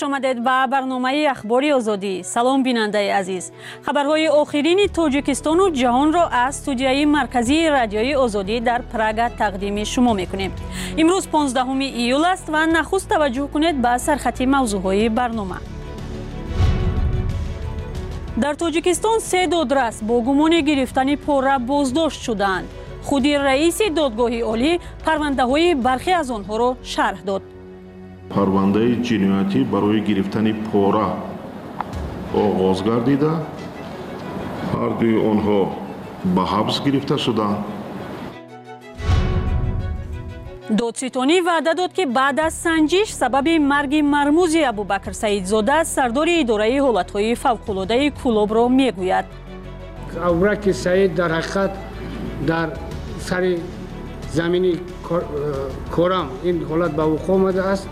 خوش آمدید به برنامه اخباری آزادی. سلام بیننده عزیز. خبرهای آخرین تاجیکستان و جهان را از استودیوی مرکزی رادیوی آزادی در پراگ تقدیم شما میکنیم. امروز 15 ایول است و نخست توجه کنید به سرخط موضوعهای برنامه. در تاجیکستان 3 دادرس با گمان گرفتن پاره بازداشت شدند. خود رئیس دادگاه عالی پرونده‌های برخی از آنها را شرح داد. پرونده جنایتی برای گرفتن پاره آغاز گردیده، هر دوی آنها به حبس گرفته شدند. دادستانی وعده داد که بعد از سنجش سبب مرگ مرموز ابوبکر سعیدزاده سردار اداره حالت‌های فوق‌العاده کلاب را میگوید. ابوبکر سعید در حقیقت در سر زمینی کرم این حالت به وقوع آمده است.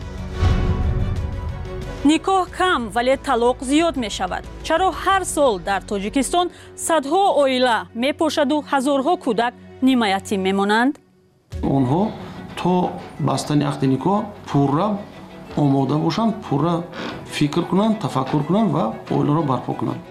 نکاح کم ولی طلاق زیاد می شود. چرا هر سال در تاجیکستان صدها عائله می پاشد و هزارها کودک نیمه یتیم می مانند؟ آنها تا بستن عقد نکاح پورا آماده باشند، پورا فکر کنند، تفکر کنند و عائله را برپا کنند.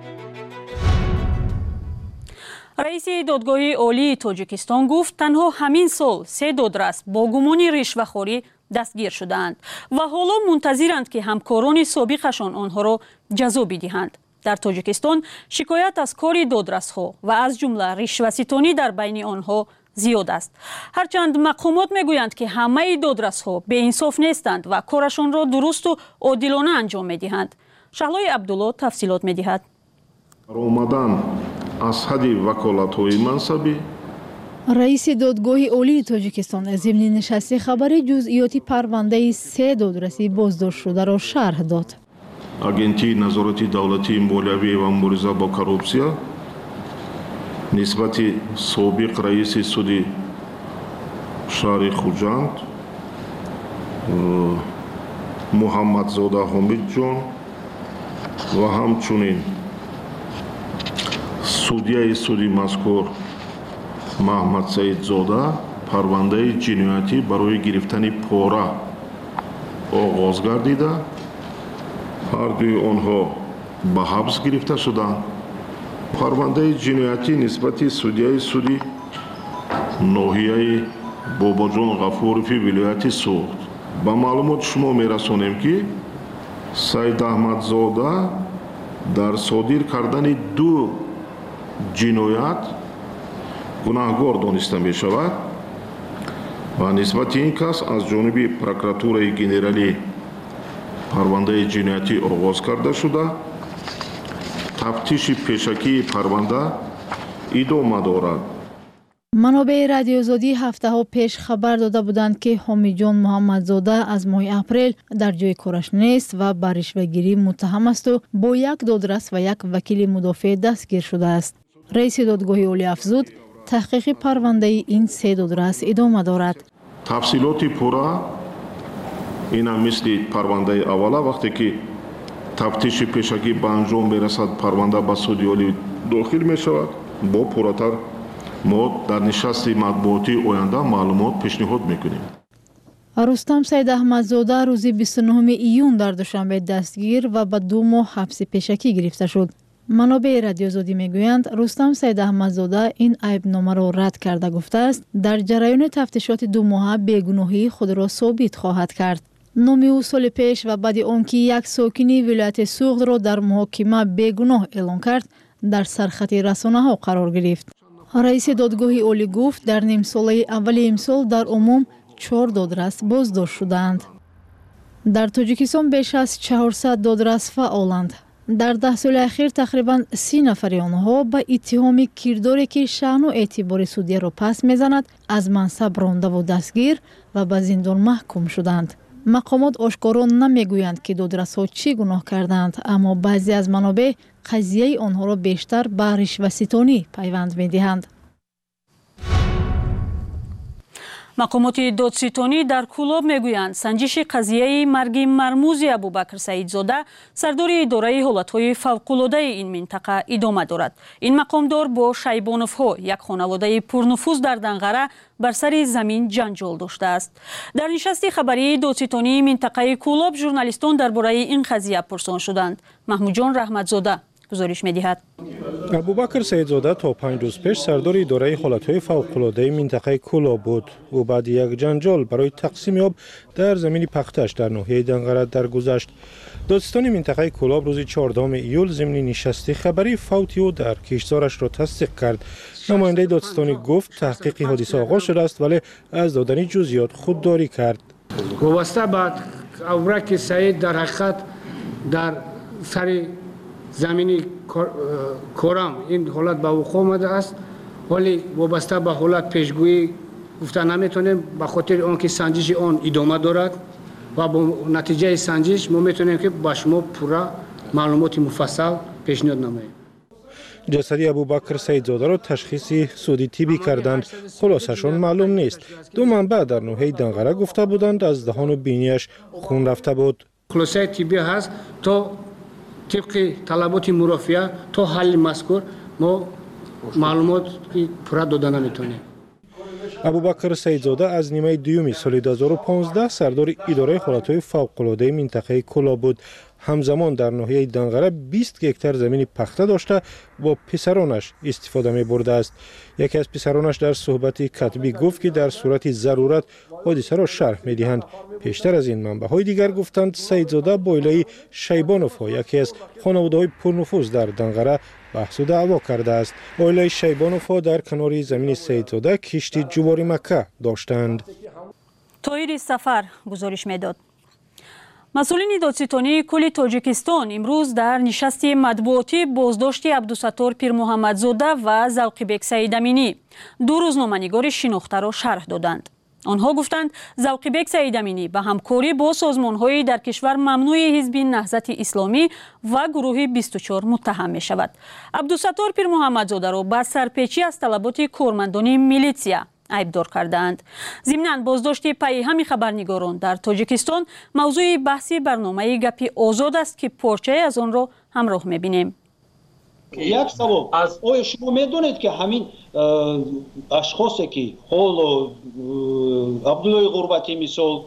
رئیس دادگاه عالی تاجیکستان گفت تنها همین سال 3 دادرس با گمان رشوه‌خوری دستگیر شدند و حالا منتظرند که همکاران سابقشان آنها را جزا بدهند. در تاجیکستان شکایت از کار دادرس‌ها و از جمله رشوه‌ستانی در بین آنها زیاد است. هرچند مقامات میگویند که همه دادرس‌ها به انصاف نیستند و کارشان را درست و عادلانه انجام میدهند. شهلای عبدالله تفصیلات میدهد. آمدن از حد وکالت‌های منصبی رئیس دادگاه عالی تاجیکستان از ضمن نشست خبر جزئیات پرونده 3 دادرسی بازداشت شده را شرح داد. агентии назорати давлатии молиявӣ ва мубориза бо коррупсия нисбати собиқ раиси суди шаҳри хуҷанд муҳаммадзода ҳомидҷон ва ҳамчунин судяи суди мазкур маҳмад саидзода парвандаи ҷиноятӣ барои гирифтани пора оғоз гардида, ҳар дуи онҳо ба ҳабс гирифта шуданд. парвандаи ҷиноятӣ нисбати судяи суди ноҳияи бобоҷон ғафурови вилояти суғд. ба маълумоти шумо мерасонем ки саид аҳмадзода дар содир кардани 2 ҷиноят гунаҳгор дониста мешавад ва нисбати ин кас аз ҷониби прокуратураи генералӣ парвандаи ҷиноятӣ оғоз карда шуда, тафтиши пешакии парванда идома дорад. منابع رادیو آزادی هفته‌ها پیش خبر داده بودند که حامیجان محمدزاده از ماه اپریل در جای کارش نیست و به رشوه‌گیری متهم است و با 1 دادرس و 1 وکیل مدافع دستگیر شده است. رئیس دادگاه عالی افزود تحقیق پرونده این 3 دادرس ادامه دارد. تفصیلات پورا اینا مثل پرونده اوله وقتی که تفتیش پیشگی به انجام برسد پرونده به سود عالی داخل می شود، با پوراتر ما در نشست مطبوعاتی آینده معلومات پیشنهاد میکنیم. رستم سید احمدزاده روز 29 ایون در دوشنبه دستگیر و به 2 ماه حبس پیشکی گرفته شد. منابع رادیو آزادی میگویند رستم سید احمدزاده این عیبنامه را رد کرده گفته است در جریان تفتیشات 2 ماهه بیگناهی خود را ثابت خواهد کرد. نام او سال پیش و بعد آنکه 1 ساکن ولایت سوغد را در محاکمه بیگناه اعلام کرد در سرخط رسانه‌ها قرار گرفت. رئیس دادگاه عالی گفت در نیم ساله اول امسال در عموم 4 دادرس بازداشت شدند. در تاجیکستان بیش از 400 دادرس فعالند. در 10 سال اخیر تقریبا 30 نفر آنها با اتهام کرداری که شأن و اعتبار سودی را پس میزند از منصب رانده و دستگیر و به زندان محکوم شدند. مقامات آشکارا نمیگویند که دادرس‌ها چی گناه کردند، اما بعضی از منابع قضیه آنها را بیشتر به رشوه‌ستانی پیوند می‌دهند. مقامات دادستانی در کولاب میگویند سنجش قضیه مرگ مرموز ابوبکر سعیدزاده سردار اداره حالتهای فوق‌العاده این منطقه ادامه دارد. این مقامدار با شیبانوف‌ها یک خانواده پرنفوذ در دنقره بر سر زمین جنجال داشته است. در نشست خبری دادستانی منطقه کولاب ژورنالیستان درباره این قضیه پرسان شدند. محمود جان رحمتزاده گزارش می‌دهد. ابوبکر سعیدزاده تا 5 روز پیش سردار اداره حالتهای فوق‌العاده منطقه کولاب بود. او بعد یک جنجال برای تقسیم آب در زمین پختش در ناحیه دنقره درگذشت. دادستان منطقه کولاب روز 14 ایول ضمن نشست خبری فوت او در کشتزارش را تصدیق کرد. نماینده دادستانی گفت تحقیق حادثه آغاز شده است ولی از دادن جزئیات خودداری کرد. وابسته به ابوبکر سعید در حقیقت در سر زمینی کورم این حالت به وقوع آمده است، ولی وابسته به حالت پیشگویی گفتن نمیتونیم به خاطر آنکه سنجش آن ادامه دارد و با نتیجه سنجش ما میتونیم که با شما پورا معلومات مفصل پیشنهاد نماییم. جسد ابوبکر سعیدزاده را تشخیص سودی طبی کردند. خلاصشان معلوم نیست. دو منبع در ناحیه دنقره گفته بودند از دهان و بینیش خون رفته بود. خلاصه طبی هست تا طبق طلبات مرافعه تا حل مذکور ما معلومات پورا دادن نمیتونیم. ابوبکر سعیدزاده از نیمه دوم سال 2015 سردار اداره حالتهای فوق‌العاده منطقه کولاب بود. همزمان در ناحیه دنقره 20 هکتار زمین پخته داشته با پسرانش استفاده می برده است. یکی از پسرانش در صحبت کتبی گفت که در صورت ضرورت حادثه را شرح می دهند. پیشتر از این منبع‌های دیگر گفتند سعیدزاده با عائله شیبانوف‌ها یکی از خانواده‌های پرنفوذ در دنقره بحث و دعوا کرده است. عائله شیبانوف‌ها در کنار زمین سعیدزاده کشتی جواری مکه داشتند. طاهر سفر گزارش میداد. مسئولین دادستانی کل تاجیکستان امروز در نشست مطبوعاتی بازداشت عبدالستار پیرمحمدزاده و ذوقیبک سعیدامینی دو روزنامه‌نگار شناخته را شرح دادند. آنها گفتند ذوقیبک سعیدامینی به همکاری با سازمان‌های در کشور ممنوع حزب نهضت اسلامی و گروه 24 متهم می شود. عبدالستار پیرمحمدزاده را با سرپیچی از طلبات کارمندان میلیسیا عیبدار کردند. ضمناً بازداشت پی همین خبرنگاران در تاجیکستان موضوع بحثی برنامه گپی آزاد است که پارچه از آن را همراه می‌بینیم. یک سوال از آیا شما میدونید که همین اشخاصی که حال عبدالله غربتی مثال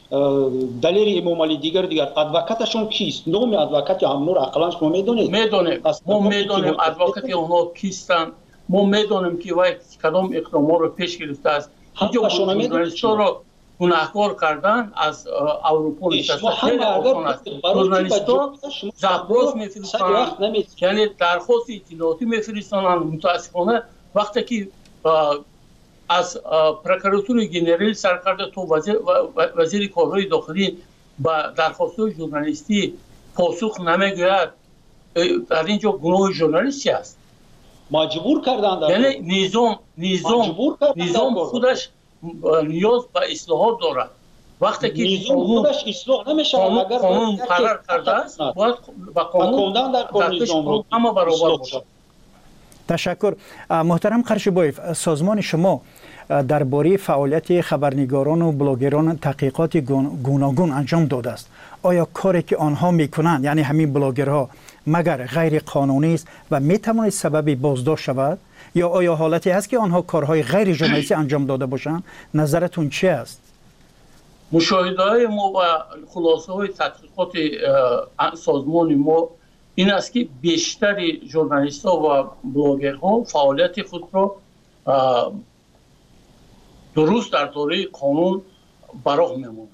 دلیر امام علی دیگر ادوکاتشون کیست؟ نام ادوکات همون را اقلا شما میدونید؟ میدونیم. ما میدونیم ادوکات اونها کیستن. ما میدونیم که وای کدام اقدامات رو پیش گرفته است. اینجا ژورنالیست‌ها رو گناهکار کردن از اروپا نشسته. خیلی آسان است. ژورنالیست‌ها زبراس میفرستند، یعنی درخواست اطلاعاتی میفرستند. متاسفانه وقتی که از پروکراتور گنرال سرکرده تو وزیر کارهای داخلی با درخواست‌های ژورنالیستی پاسخ نمیگوید، در اینجا گناه ژورنالیستی است. مجبور کردند، یعنی نظام خودش نیاز به اصلاحات دارد. وقتی که نظام خودش اصلاح نمیشه اگر قانون قرار کرده است باید با قانون در نظام اما برابر باشد. تشکر. محترم قرشبایف، سازمان شما درباره فعالیت خبرنگاران و بلاگران تحقیقات گوناگون انجام داده است. آیا کاری که آنها میکنند یعنی همین بلاگرها مگر غیر قانونی است و میتواند سبب بازداشت شود، یا آیا حالتی هست که آنها کارهای غیر ژورنالیستی انجام داده باشند؟ نظرتون چی است؟ مشاهده‌های ما و خلاصه‌های تحقیقات سازمان ما این است که بیشتر ژورنالیست‌ها و بلاگرها فعالیت خود را درست در دایره قانون براه می‌مانند.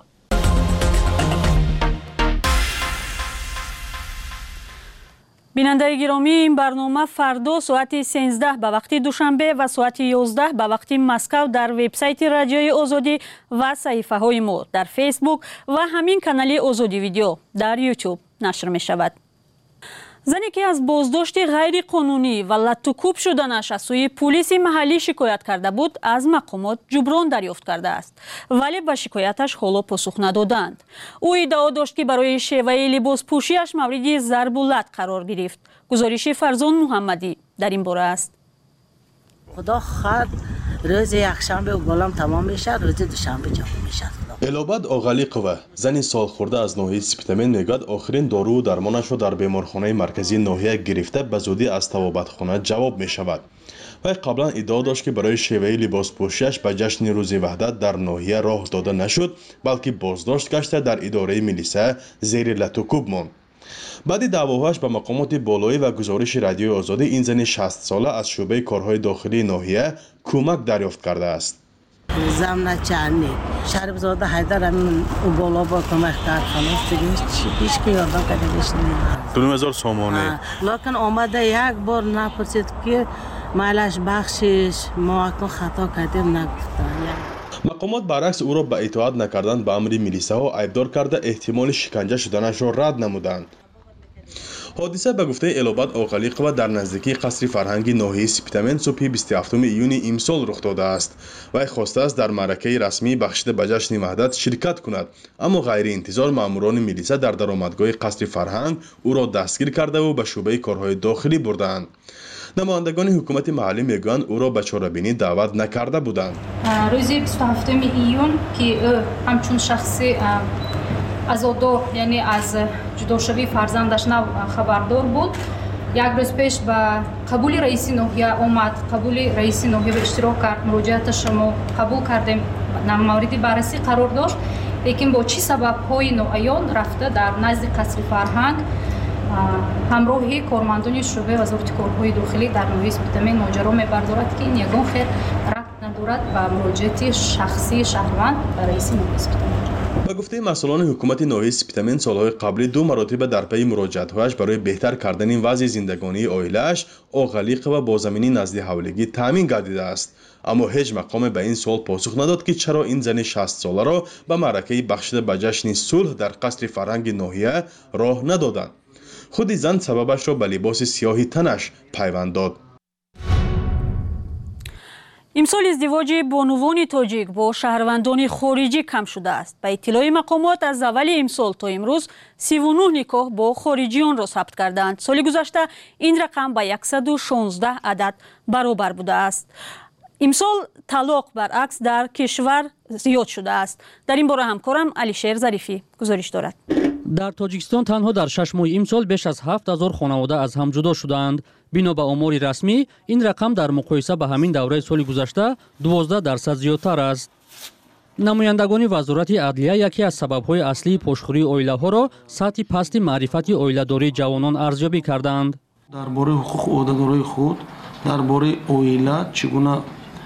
بیننده گرامی، این برنامه فردا ساعت 13 به وقت دوشنبه و ساعت 11 به وقت مسکو در وبسایت رادیوی آزادی و صحیفه های ما در فیسبوک و همین کانال آزادی ویدیو در یوتیوب نشر می شود. زنی که از بازداشت غیر قانونی و لط و کوب شدنش از سوی پلیس محلی شکایت کرده بود، از مقامات جبران دریافت کرده است، ولی به شکایتش حالا پاسخ ندادند. او ادعا داشت که برای شیوه لباس پوشیش مورد ضرب و لط قرار گرفت. گزارش فرزان محمدی در این باره است. خدا خواهد روز یکشنبه و بالام تمام میشه، روز دوشنبه جمع میشه. الابد آقلیقова زنی سالخورده از ناحیه سپیتامین میگوید آخرین دارو و درمانش را در بیمارخانه مرکزی ناحیه گرفته به زودی از طبابتخانه جواب می شود. و قبلا ادعا داشت که برای شیوه لباس پوشیش به جشن روز وحدت در ناحیه راه داده نشد، بلکه بازداشت گشته در اداره میلیسه زیر لتوکوب ماند. بعد دعواهاش به مقامات بالایی و گزارش رادیوی آزادی، این زن 60 ساله از شعبه کارهای داخلی ناحیه کمک دریافت کرده است. زمنا چانی شرب زاده حیدر همین بالا با کمک کرد خلاص دیگه هیچ کی یادم کردش نمیاد. 2000 سامانه. لکن آمده یک بار نپرسید که مالش بخشش ما اکنون خطا کردیم نگفتن. مقامات برعکس او را به اطاعت نکردن به امر میلیسه ها عیبدار کرده احتمال شکنجه شدنش را رد نمودند. حادثه به گفته الابد آقلیقova در نزدیکی قصر فرهنگی ناحیه سپیتامین صبح 27 ایون امسال رخ داده است. وی خواسته است در معرکه رسمی بخشیده به جشن وحدت شرکت کند، اما غیر انتظار ماموران میلیسه در درآمدگاه قصر فرهنگ او را دستگیر کرده و به شعبه کارهای داخلی بردند. نمایندگان حکومت محلی میگویند او را به چاره‌بینی دعوت نکرده بودند. روز 27 ایون که همچون شخصی عزادار یعنی از جداشوی فرزندش نو خبردار بود، یک روز پیش به قبول رئیس ناحیه آمد. قبول رئیس ناحیه به اشتراک کرد، مراجعتش ما قبول کردیم، مورد بررسی قرار داشت. لیکن با چی سبب‌های ناعیان رفته در نزد قصر فرهنگ همراهی کارمندان شعبه وزارت کارهای داخلی در ناحیه سپیتامین ماجرا می‌بردارد که این یگان خیر ربط ندارد به مراجعت شخصی شهروند به رئیس ناحیه سپیتامین. به گفته مسئولان حکومت ناحیه سپیتامین، سالهای قبلی 2 مرتبه در پی مراجعت‌هایش برای بهتر کردن وضع زندگانی عائله‌اش آقلیقova با زمینی نزد حولگی تامین گردیده است، اما هیچ مقام به این سوال پاسخ نداد که چرا این زن 60 ساله را به معرکه بخشیده به جشن صلح در قصر فرهنگ ناحیه راه ندادند. خود زن سببش را به لباس سیاهی تنش پیوند داد. امسال ازدواج بانوان تاجیک با شهروندان خارجی کم شده است. به اطلاع مقامات از اول امسال تا امروز 39 نکاح با خارجیان را ثبت کردند. سال گذشته این رقم به 116 عدد برابر بوده است. امسال طلاق برعکس در کشور زیاد شده است. در این باره همکارم علیشیر ظریفی گزارش دارد. در تاجیکستان تنها در 6 ماه امسال بیش از 7000 خانواده از هم جدا شدند. بنا به آمار رسمی این رقم در مقایسه به همین دوره سال گذشته 12% زیادتر است. نمایندگان وزارت عدلیه یکی از سبب‌های اصلی پشتخوری عائله‌ها را سطح پست معرفت عائله‌داری جوانان ارزیابی کردند. درباره حقوق عهده‌دارای خود، درباره عائله چگونه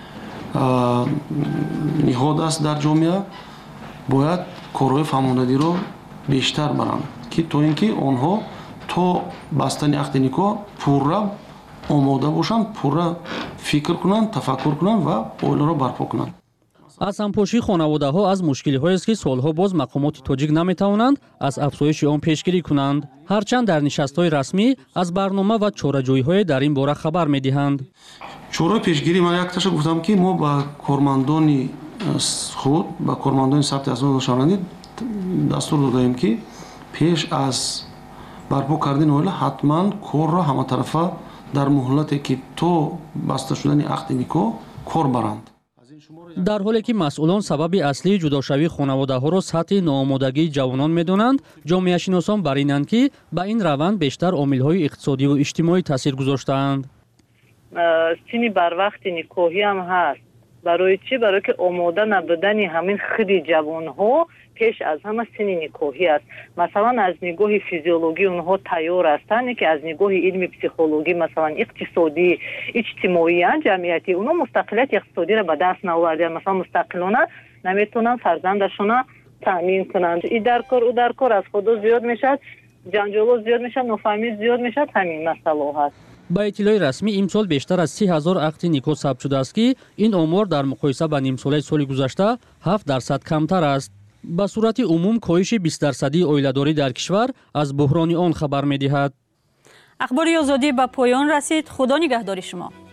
نهاد است در جامعه، باید کارهای فهماندهی را بیشتر برند که تا اینکه آنها تا بستن عقد نکاح پورا آماده باشند، پورا فکر کنند، تفکر کنند و عائله را برپا کنند. از همپاشی خانواده ها از مشکلی هایی است که سالها باز مقامات تاجیک نمیتوانند از افزایش آن پیشگیری کنند، هرچند در نشست‌های رسمی از برنامه و چاره‌جویی‌های در این باره خبر می‌دهند. چاره پیشگیری من یک تاشو گفتم که ما با کارمندان خود با کارمندان ثبت اسناد شهروندی دستور دادیم که پیش از برپا کردن عائله حتما کار را همه طرفه در مهلتی که تو بسته شدن عقد نکاح کار برند. در حالی که مسئولان سبب اصلی جداشوی خانواده ها را سطح ناآمادگی جوانان می‌دانند، جامعه شناسان بر اینند که به این روند بیشتر عامل‌های اقتصادی و اجتماعی تاثیر گذاشته‌اند. سینی بر وقت نکاحی هم هست. برای چی؟ برای که آماده نبودن همین خیلی جوان‌ها پیش از همه سن نکاحی است. مثلا از نگاه فیزیولوژی اونها تیار هستند که از نگاه علم پسیکولوژی مثلا اقتصادی اجتماعی جمعیتی اونها مستقلیت اقتصادی را به دست نآوردن، مثلا مستقلانه نمیتونن فرزندشون تامین کنند. این در کار او در کار از خود زیاد میشد، جنجال زیاد میشد، نفهمی زیاد میشد، همین مسئله هست. با اطلاع رسمی امسال بیشتر از 30,000 عقد نکاح ثبت شده است که این آمار در مقایسه با نیم ساله سال گذشته 7% کمتر است. به صورت عموم کاهش 20% عائله‌داری در کشور از بحران آن خبر می‌دهد. اخبار آزادی به پایان رسید. خدا نگهدار شما.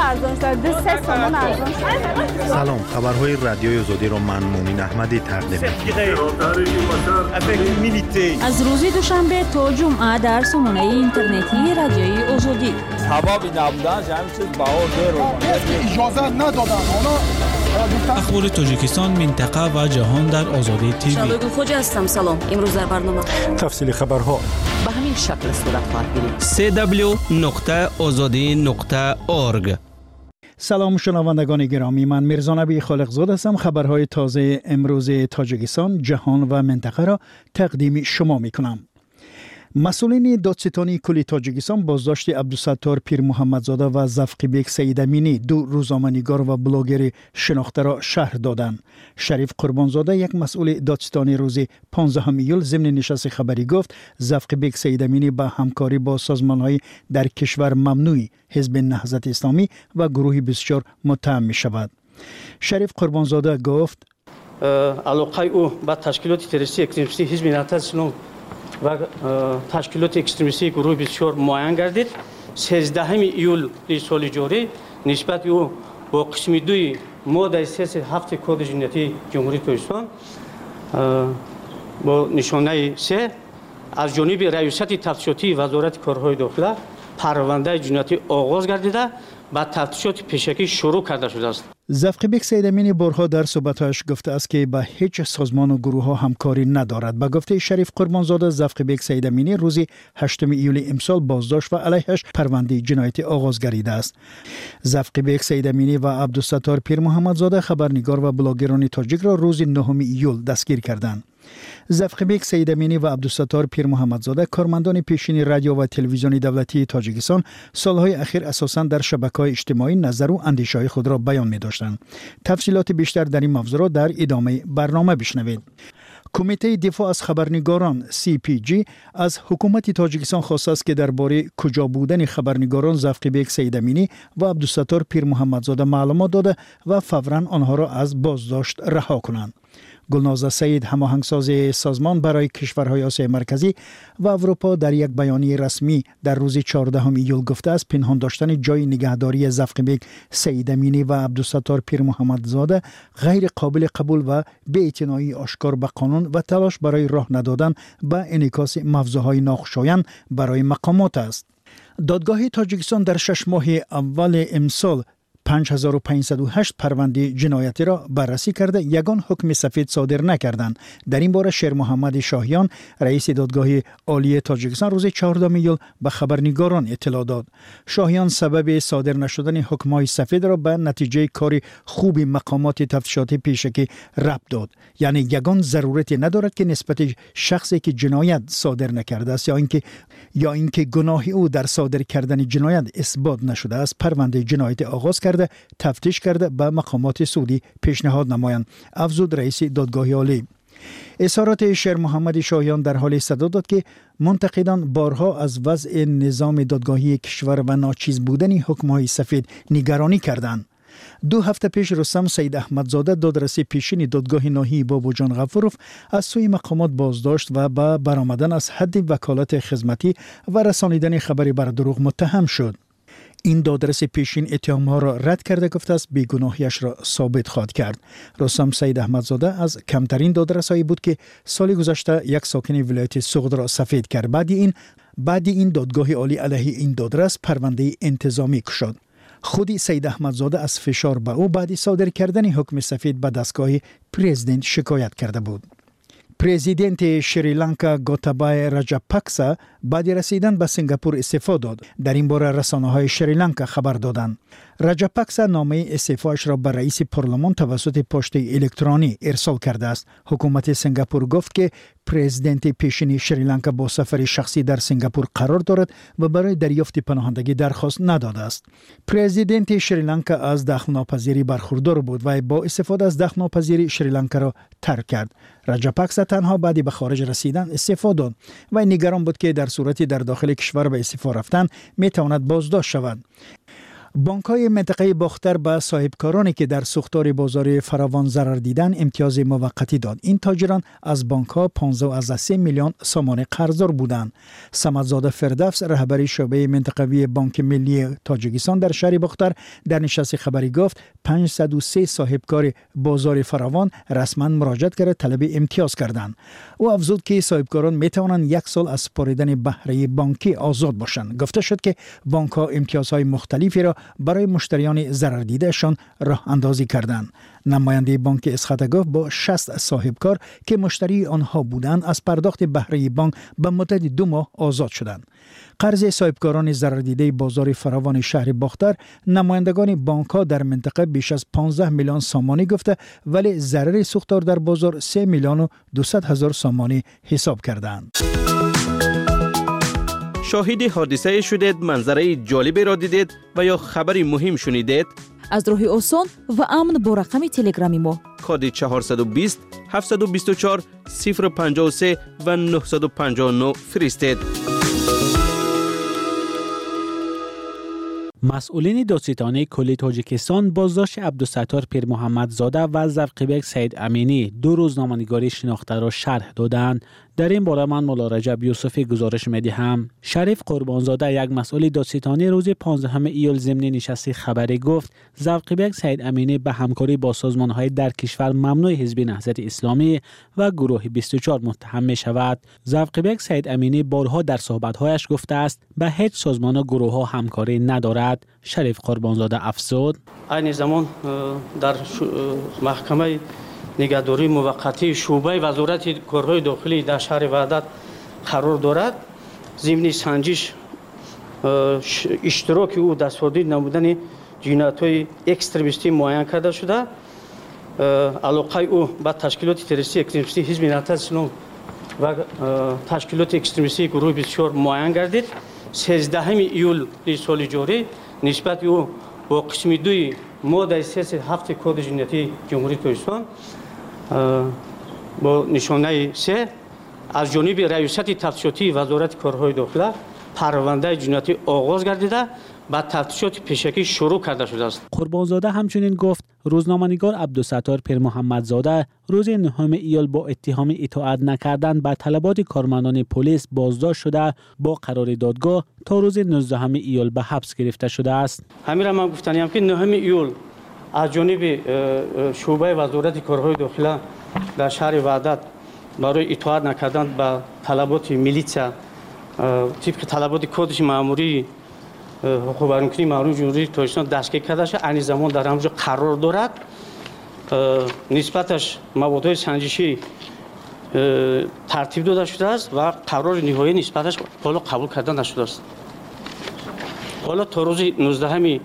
ارزان شد 3 تومان ارزان شد. سلام، خبرهای رادیوی آزادی را من مومن احمدی تقدیم می‌کنم. از روز دوشنبه تا جمعه در سامانه اینترنتی رادیوی آزادی. حبابی نبودن همین چیز اجازه ندادن. اخبار تاجیکستان، منطقه و جهان در آزادی تیوی. شالوگو خوجا هستم. سلام. امروز در برنامه تفصیل خبرها به همین شکل صورت خواهد گرفت. www.azadi.org. سلام شنوندگان گرامی، من میرزا نبی خالقزاد هستم. خبرهای تازه امروز تاجیکستان، جهان و منطقه را تقدیم شما میکنم. مسئولین دادستانی کل تاجیکستان بازداشت عبدالستار پیر محمدزاده و زفقیبک سیدامینی، دو روزنامه‌نگار و بلاگر شناخته را شرح دادند. شریف قربانزاده، یک مسئول دادستانی، روز 15 ایول ضمن نشست خبری گفت زفقیبک سیدامینی با همکاری با سازمان‌های در کشور ممنوع حزب نهضت اسلامی و گروه 24 متهم می‌شود. شریف قربانزاده گفت علاقه او با تشکیلات تروریستی اکستریمیستی حزب نهضت اسلامی و تشکیلات اکستریمیستی گروه 24 معین گردید. 13 ایول سال جاری نسبت او با قسم 2 ماده 37 کد جنایتی جمهوری تاجیکستان با نشانه 3 از جانب رئیست تفتیشاتی وزارت کارهای داخله پرونده جنایتی آغاز گردیده و تفتیشات پیشکی شروع کرده شده است. زفقیبک سیدامینی بارها در صحبتش گفته است که با هیچ سازمان و گروه ها همکاری ندارد. با گفته شریف قربانزاده، زفقیبک سیدامینی روز 8 ایول امسال بازداشت و علیهش پرونده جنایتی آغاز گردیده است. زفقیبک سیدامینی و عبدالستار پیر محمدزاده خبرنگار و بلاگران تاجیک را روز 9 ایول دستگیر کردند. زفقیبک سیدامینی و عبدالستار پیر محمدزاده کارمندان پیشین رادیو و تلویزیون دولتی تاجیکستان سالهای اخیر اساساً در شبکه‌های اجتماعی نظر و اندیشه‌های خود را بیان می‌داشتند. تفصیلات بیشتر در این موضوع را در ادامه برنامه بشنوید. کمیته دفاع از خبرنگاران CPG از حکومت تاجیکستان خواسته است که درباره کجا بودن خبرنگاران زفقیبک سیدامینی و عبدالستار پیر محمدزاده معلومات داده و فوراً آنها را از بازداشت رها کنند. گلنازه سید، هماهنگساز سازمان برای کشورهای آسیای مرکزی و اروپا، در یک بیانیه رسمی در روز 14 ایول گفته است پنهان داشتن جای نگهداری زفقیبک سیدامینی و عبدالستار پیر محمدزاده غیر قابل قبول و بی‌اعتنایی آشکار به قانون و تلاش برای راه ندادن به انعکاس موضوعهای ناخوشایند برای مقامات است. دادگاه تاجیکستان در 6 ماه اول امسال 5508 پرونده جنایتی را بررسی کرده یگان حکم سفید صادر نکردند. در این باره شیر محمد شاهیان، رئیس دادگاه عالی تاجیکستان، روز 14 ایول به خبرنگاران اطلاع داد. شاهیان سبب صادر نشدن حکم‌های سفید را به نتیجه کار خوب مقامات تفتیشاتی پیشکی ربط داد. یعنی یگان ضرورتی ندارد که نسبت شخصی که جنایت صادر نکرده است یا اینکه گناه او در صادر کردن جنایت اثبات نشده است پرونده جنایتی آغاز کرده، تفتیش کرده به مقامات سعودی پیشنهاد نمایند، افزود رئیس دادگاه عالی. اظهارات شیر محمد شاهیان در حال صدا داد که منتقدان بارها از وضع نظام دادگاهی کشور و ناچیز بودن حکم‌های سفید نگرانی کردند. 2 هفته پیش رستم سید احمدزاده، دادرس پیشین دادگاه ناحیه بابوجان غفوروف، از سوی مقامات بازداشت و با برآمدن از حد وکالت خدمتی و رسانیدن خبری بر دروغ متهم شد. این دادرس پیشین اتهام‌ها را رد کرده گفته است بیگناهیش را ثابت خواهد کرد. رستم سید احمدزاده از کمترین دادرس‌هایی بود که سال گذشته یک ساکن ولایت سوغد را سفید کرد. بعد این دادگاه عالی علیه این دادرس پرونده انتظامی کشید. خودی سید احمدزاده از فشار به او بعد صادر کردن حکم سفید به دستگاه پرزیدنت شکایت کرده بود. پرزیدنت شریلانکا گوتابای راجاپاکسا بعد رسیدن به سنگاپور استعفا داد. در این باره رسانه‌های شریلانکا خبر دادند. راجاپاکسا نامه استعفایش را به رئیس پارلمان توسط پست الکترونی ارسال کرده است. حکومت سنگاپور گفت که پرزیدنت پیشین شریلانکا با سفر شخصی در سنگاپور قرار دارد و برای دریافت پناهندگی درخواست نداده است. پرزیدنت شریلانکا از دخل‌ناپذیری برخوردار بود و با استفاده از دخل‌ناپذیری شریلانکا را ترک کرد. راجاپاکسا تنها بعدی به خارج رسیدن استعفا داد و نگران بود که در صورتی در داخل کشور به استعفا رفتن میتواند بازداشت شود. بانک‌های منطقه باختر به صاحبکارانی که در سوختار بازار فراوان ضرر دیدن امتیاز موقتی داد. این تاجران از بانک‌ها 15 میلیون سامانه قرضدار بودند. صمدزاده فردوس رهبر شعبه منطقوی بانک ملی تاجیکستان در شهر باختر در نشست خبری گفت 503 صاحبکار بازار فراوان رسما مراجعت کرده طلب امتیاز کردند. او افزود که صاحبکاران می‌توانند 1 سال از سپاریدن بهره بانکی آزاد باشند. گفته شد که بانک‌ها امتیازهای مختلفی را برای مشتریان ضرر دیدهشان راه اندازی کردند. نماینده بانک اسخاته گفت با 60 صاحبکار که مشتری آنها بودند از پرداخت بهره بانک به مدت 2 ماه آزاد شدند. قرض صاحبکاران ضرر دیده بازار فراوان شهر باختر نمایندگان بانک‌ها در منطقه بیش از 15 میلیون سامانی گفته ولی ضرر سوختار در بازار 3 میلیون و 200 هزار سامانی حساب کردند. شاهد حادثه شدید، منظره جالبی را دیدید و یا خبری مهم شنیدید؟ از راه آسان و امن با رقم تلگرامی ما کد 420 724 053 و 959 فرستید. مسئولین دادستانی کل تاجیکستان بازداشت عبدالستار پیر محمد زاده و زرقیبک سید امینی 2 روزنامه‌نگاری شناخته را شرح دادند. در این باره من مولا رجب یوسفی گزارش می‌دهم. شریف قربانزاده یک مسئول دادستانی روز 15 ایول ضمن نشست خبری گفت زرقیبک سید امینی به همکاری با سازمان‌های در کشور ممنوع حزب نهضت اسلامی و گروه 24 متهم می‌شود. زرقیبک سید امینی بارها در صحبت‌هایش گفته است به هیچ سازمان و گروه‌ها همکاری ندارد. شریف قربانزاده افزود این زمان در محکمه نگهداری موقتی شعبه وزارت کارهای داخلی در شهر وحدت قرار دارد. ضمن سنجش اشتراک او در صادر نمودن جنایت‌های اکستریمیستی معین کرده شده. علاقه او به تشکیلات تروریستی اکستریمیستی حزب نهضت اسلام و تشکیلات اکستریمیستی گروه 24 معین گردید. 13 ایول سال جاری نسبت او با قسم 2 ماده 37 کد جنایتی جمهوری تاجیکستان با نشانه 3 از جانب ریاست تفتیشاتی وزارت کارهای داخله پرونده جنایتی آغاز گردیده و تفتیشات پیشکی شروع کرده شده است. قربانزاده همچنین گفت روزنامه‌نگار عبدالستار پیر محمد زاده روز 9 ایول با اتهام اطاعت نکردن به طلبات کارمندان پلیس بازداشت شده با قرار دادگاه تا روز 19 ایول به حبس گرفته شده است. همین را من گفتنیم که 9 ایول از جانب شعبه وزارت کارهای داخله در شهر وحدت برای اطاعت نکردن به طلبات میلیسیا طبق طلبات کدش مأموری حقوق بیانکنی مردم جمهوری تاجیکستان دستگیر کرده شد. این زمان در همونجا قرار دارد. نسبتش موادهای سنجشی ترتیب داده شده است و قرار نهایی نسبتش بالا قبول کردن نشده است. حالا تا روز 19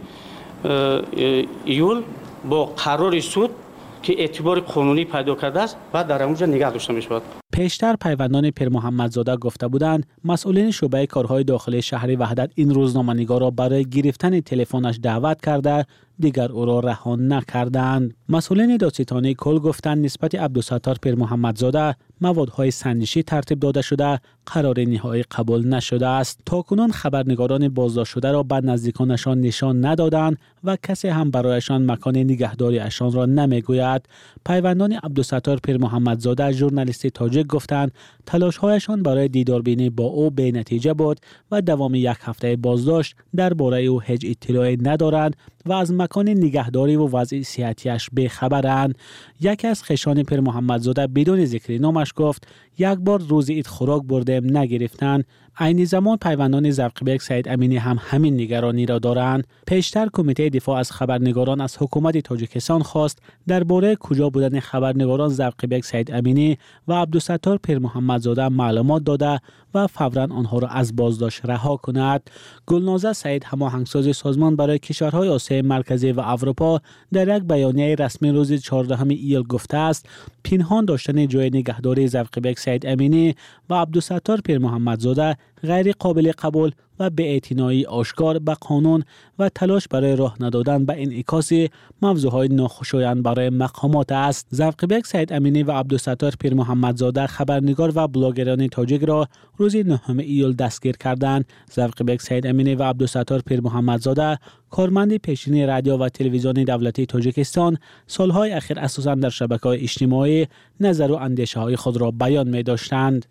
ایول با قرار سود که اعتبار قانونی پیدا کرده است و در اونجا نگه داشته می شود. پیشتر پیوندان پیر محمد زاده گفته بودند مسئولین شعبه کارهای داخلی شهر وحدت این روزنامه‌نگار را برای گرفتن تلفنش دعوت کرده دیگر او را رها نکردند. مسئولین دادستانی کل گفتند نسبت عبدالستار پیر محمد زاده موادهای سنجشی ترتیب داده شده قرار نهایی قبول نشده است. تاکنون خبرنگاران بازداشت شده را به نزدیکانشان نشان ندادند و کسی هم برایشان مکان نگهداری اشان را نمیگوید. پیوندان عبدالستار پیر محمد زاده ژورنالیست تاجیک گفتند تلاش‌هایشان برای دیداربینی با او بی نتیجه بود و دوام 1 هفته بازداشت درباره او هیچ اطلاعی ندارند و از مکان نگهداری و وضع صحتیش بی‌خبرند. یکی از خویشان پیر محمد زاده بدون ذکر نامش گفت یک بار روز عید خوراک بردیم نگرفتند. عین زمان پیوندان زرقیبک سید امینی هم همین نگرانی را دارند. پیشتر کمیته دفاع از خبرنگاران از حکومت تاجیکستان خواست درباره کجا بودن خبرنگاران زرقیبک سید امینی و عبدالستار پیر محمد زاده معلومات داده و فوراً آنها را از بازداشت رها کند. گلنازه سعید هماهنگساز سازمان برای کشورهای آسیای مرکزی و اروپا در یک بیانیه رسمی روز 14 ایول گفته است پنهان داشتن جای نگهداری زرقیبک سید امینی و عبدالستار پیر محمد زاده غیر قابل قبول و بی‌اعتنایی آشکار به قانون و تلاش برای راه ندادن به انعکاس موضوعهای ناخوشایند برای مقامات است. ذوق‌بک سید امینی و عبدالستار پیر محمدزاده خبرنگار و بلاگران تاجیک را روز 9 ایول دستگیر کردند. ذوق‌بک سید امینی و عبدالستار پیر محمدزاده کارمند پیشین رادیو و تلویزیون دولتی تاجیکستان سالهای اخیر اساساً در شبکه‌های اجتماعی نظر و اندیشه‌های خود را بیان می‌داشتند.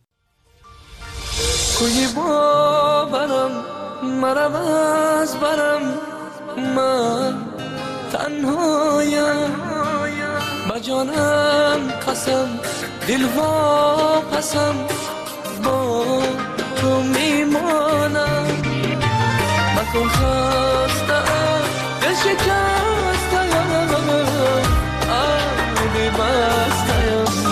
کوی باورم مرم از برم من تنهایم با جانم قسم دل واپسم با تو میمانم مکن خستم دل شکستم آبی بستم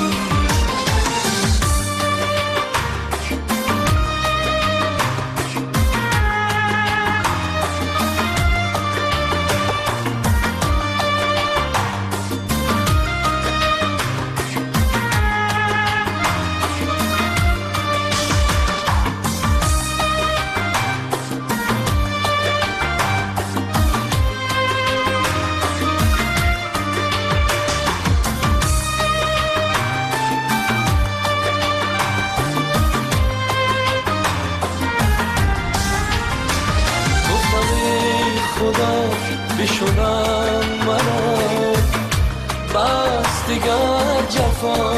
بشونم منو بس دیگر جفا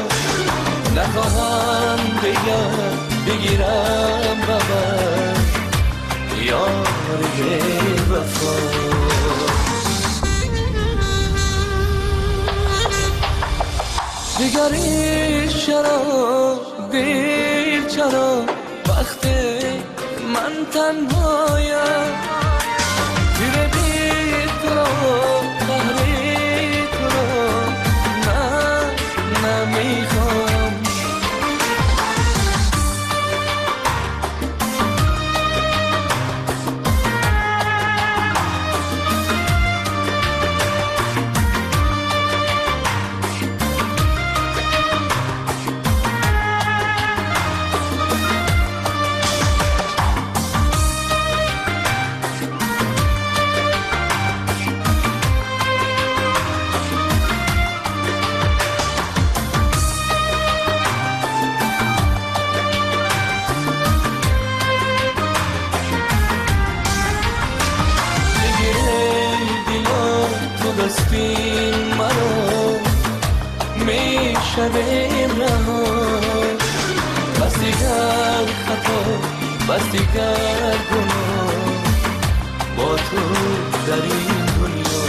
نخواهم دیگر بگیرم ببر یاری وفا دیگری چرا دیر چرا وقتی من تنهایم دستین مرا میشویم رها بس دیگر خطا بس دیگر گناه با تو در این دنیا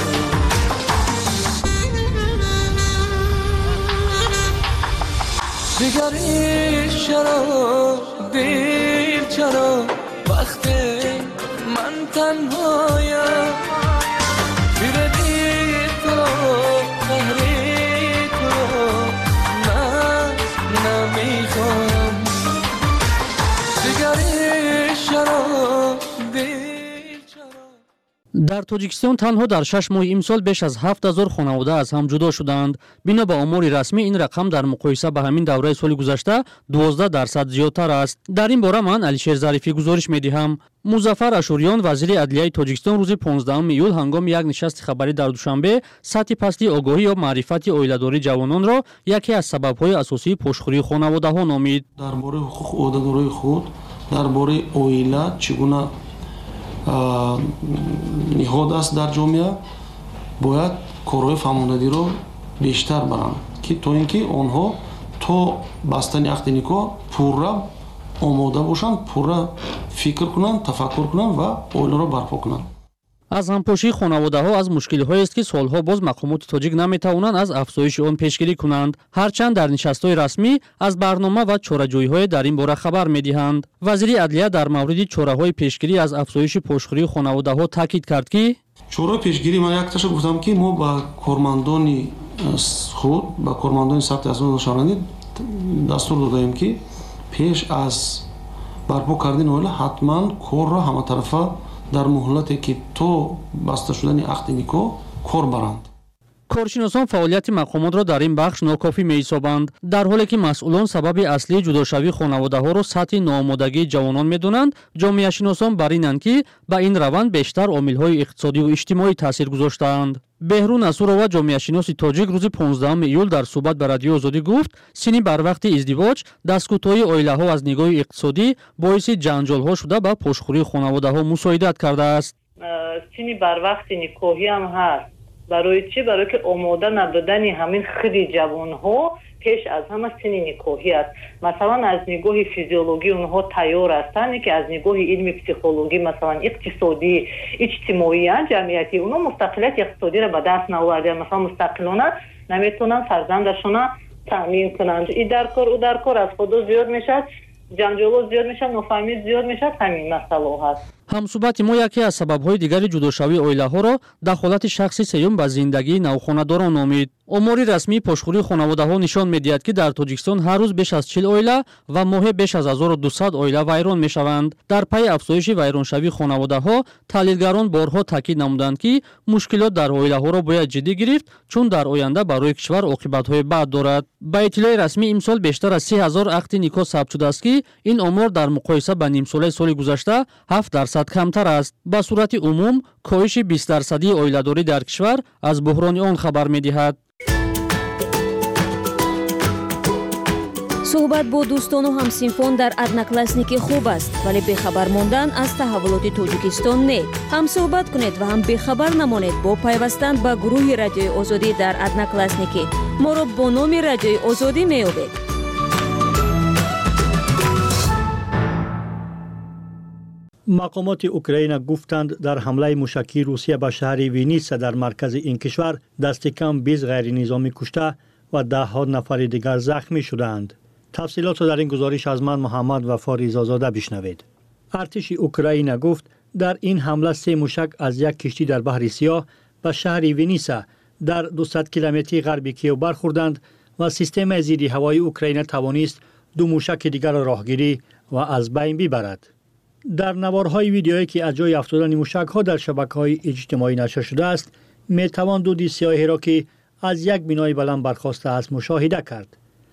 دیگری چرا دیر چرا وقتی من تنهایم در تاجیکستان تنها در 6 ماه امسال بیش از 7000 خانواده از هم جدا شدند. بنا به آمار رسمی این رقم در مقایسه با همین دوره سال گذشته 12% زیادتر است. در این باره من علیشیر ظریفی گزارش می‌دهم. مظفر اشوریان وزیر عدلیه تاجیکستان روز 15 ایول هنگام یک نشست خبری در دوشنبه سطح پستی آگاهی یا معرفت اویلاداری جوانان را یکی از سبب‌های اساسی پشتخوری خانواده‌ها نامید. درباره حقوق اویلاداری خود درباره اویلا چگونه نهاد است در جامعه باید کارهای فهماندهی بیشتر برند که تا اینکه آنها تا بستن عقد نکاح پورا آماده باشند پورا فکر کنند تفکر کنند و اویلا را برپا کنند. از همپاشی خانواده‌ها از مشکل‌هایی است که سالها باز مقامات تاجیک نمی‌توانند از افزایش آن پیشگیری کنند. هرچند در نشست‌های رسمی از برنامه و چاره‌جویی‌های در این باره خبر می‌دهند. وزیر عدلیه در مورد چاره‌های پیشگیری از افزایش پشتخوری خانواده‌ها تاکید کرد که چاره پیشگیری من یک تاش گفتم که ما با کارمندان خود با کارمندان ثبت اسناد شهروندی دستور دادیم که پیش از برپا کردن اویلا حتما کار را همه طرفه در مهلتی که تو بسته شدن عقد نکاح کار برند. کارشناسان فعالیت مقامات را در این بخش ناکافی می‌حسابند، در حالی که مسئولان سبب اصلی جداشوی خانواده‌ها را سطح ناآمادگی جوانان می‌دانند. جامعه شناسان بر اینند که به این روند بیشتر عامل‌های اقتصادی و اجتماعی تاثیر گذاشته‌اند. بهرون اسورова جامعه شناسی تاجیک روز 15 ایول در صحبت با رادیو آزادی گفت سنی بر وقت ازدواج دستکوتایی اویله‌ها از نگاه اقتصادی باعث جنجال‌ها شده به پشتخوری خانواده‌ها مساعدت کرده است. سنی بر وقت نکاحی هم هست. برای چی؟ برای که آماده نبودن همین خیلی جوان‌ها پیش از همه سن نکاحی است. مثلا از نگاه فیزیولوژی اونها تیار هستند که از نگاه علم پسیکولوژی مثلا اقتصادی اجتماعی جمعیتی اونها مستقلیت اقتصادی را به دست نآورده، مثلا مستقلانه نمیتونن فرزندشون تامین کنند. این در کار او در کار از خود زیاد میشه، جنجال زیاد میشه، نافهمی زیاد میشه. همین مسئله هست. همصحبت ما یکی از سبب‌های دیگری جداشوی اویله‌ها را دخالت شخصی سیوم به زندگی نوخانه‌داران نامید. آمار رسمی پشتخوری خانواده‌ها نشان می‌دهد که در تاجیکستان هر روز بیش از 40 اویله و ماهی بیش از 1200 اویله ویران می‌شوند. در پی افزایش ویرانشوی خانواده‌ها، تحلیلگران بارها تاکید نمودند که مشکلات در اویله‌ها را باید جدی گرفت، چون در آینده برای کشور عاقبت‌های بد دارد. با اطلاع رسمی امسال بیشتر از 30,000 عقد نکاح ثبت شده است که این آمار در مقایسه با نیم ساله سال گذشته 7% کمتر است. به صورت عموم کاهش 20% اویله‌داری در کشور از بحران آن خبر می‌دهد. صحبت با دوستان و همسنفان در ادناکلاسنیک خوب است، ولی بخبر ماندن از تحولات تاجیکستان نه. هم صحبت کنید و هم بخبر نمانید با پیوستن به گروه رادیوی آزادی در ادناکلاسنیک. ما را با نام رادیوی آزادی می‌یابید. مقامات اوکراین گفتند در حمله موشکی روسیه به شهر وینیتسا در مرکز این کشور دست کم 20 غیر نظامی کشته و 10 نفر دیگر زخمی شدند. تفصیلات را در این گزارش از من محمد وفا ریزازاده بشنوید. ارتش اوکراین گفت در این حمله 3 موشک از یک کشتی در بحر سیاه به شهر وینیتسا در 200 کیلومتری غرب کیو برخوردند و سیستم ضد هوایی اوکراین توانست 2 موشک دیگر را راهگیری و از بین ببرد. در نوارهای ویدیویی که از جای افتادن موشک‌ها در شبکه‌های اجتماعی نشر شده است، می‌توان 2 سیاهی را که از یک بنای بلند برخاسته است مشاهده کرد.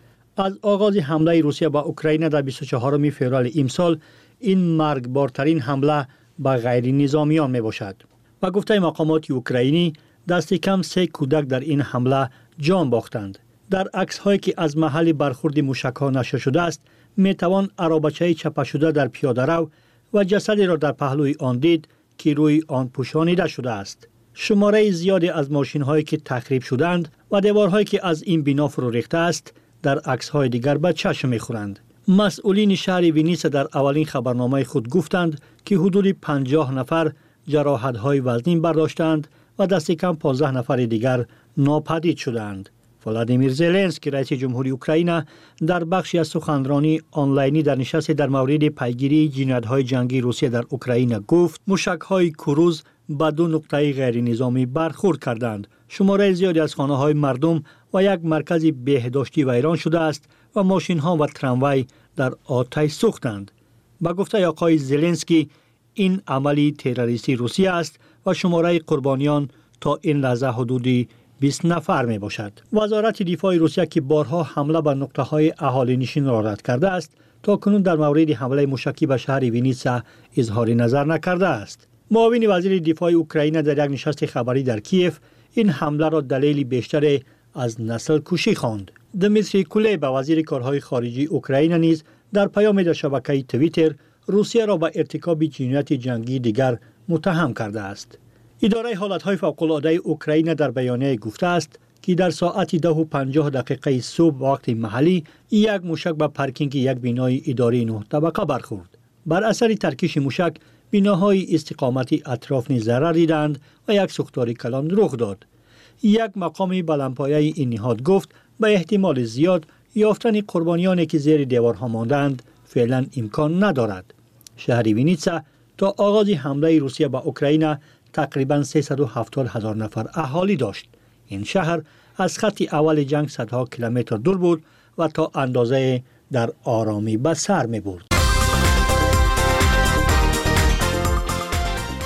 از آغاز حمله روسیه به اوکراین در 24 فوریه امسال این مرگبارترین حمله به غیر نظامیان میباشد. و گفته مقامات اوکراینی دست کم 3 کودک در این حمله جان باختند. در عکس‌هایی که از محل برخورد موشک‌ها نشر شده است، میتوان عربچه چپه شده در پیاده‌رو و جسدی را در پهلوی آن دید که روی آن پوشانیده شده است. شماره زیادی از ماشین‌هایی که تخریب شدند و دیوارهایی که از این بنا فرو ریخته است در عکس‌های دیگر به چشم می‌خورند. مسئولین شهر وینیتسا در اولین خبرنامه خود گفتند که حدود 50 نفر جراحت‌های وزنین برداشتند و دست کم 15 نفر دیگر ناپدید شدند. ولادیمیر زلنسکی رئیس جمهوری اوکراین در بخشی از سخنرانی آنلاینی در نشست در مورد پیگیری جنایت‌های جنگی روسیه در اوکراین گفت موشک‌های کروز به 2 نقطه غیر نظامی برخورد کردند. شماره زیادی از خانه‌های مردم و یک مرکز بهداشتی ویران شده است و ماشین‌ها و تراموای در آتش سوختند. با گفته آقای زلنسکی این عملی تروریستی روسیه است و شماره قربانیان تا این لحظه حدودی 20 نفر می باشد. وزارت دفاع روسیه که بارها حمله بر نقطه‌های اهالی نشین را رد کرده است، تا کنون در مورد حمله موشکی به شهر وینیتسا اظهار نظر نکرده است. معاون وزیر دفاع اوکراین در یک نشست خبری در کیف این حمله را دلیل بیشتر از نسل کشی خواند. دمیتری کولبا وزیر کارهای خارجی اوکراین نیز در پیام در شبکه توییتر روسیه را به ارتکاب جنایت جنگی دیگر متهم کرده است. اداره حالت‌های فوق‌العاده اوکراین در بیانیه گفته است که در ساعت 10:50 صبح وقت محلی یک موشک به پارکینگ یک بنای اداری 9 طبقه برخورد. بر اثر ترکیش موشک بناهای استقامتی اطراف نیز ضرر دیدند و یک سوختار کلان رخ داد. یک مقام بلندپایه این نهاد گفت به احتمال زیاد یافتن قربانیانی که زیر دیوارها ماندند فعلا امکان ندارد. شهر وینیتسا تا آغاز حمله روسیه به اوکراین تقریباً 370,000 نفر اهالی داشت. این شهر از خط اول جنگ صدها کیلومتر دور بود و تا اندازه در آرامی به سر می برد.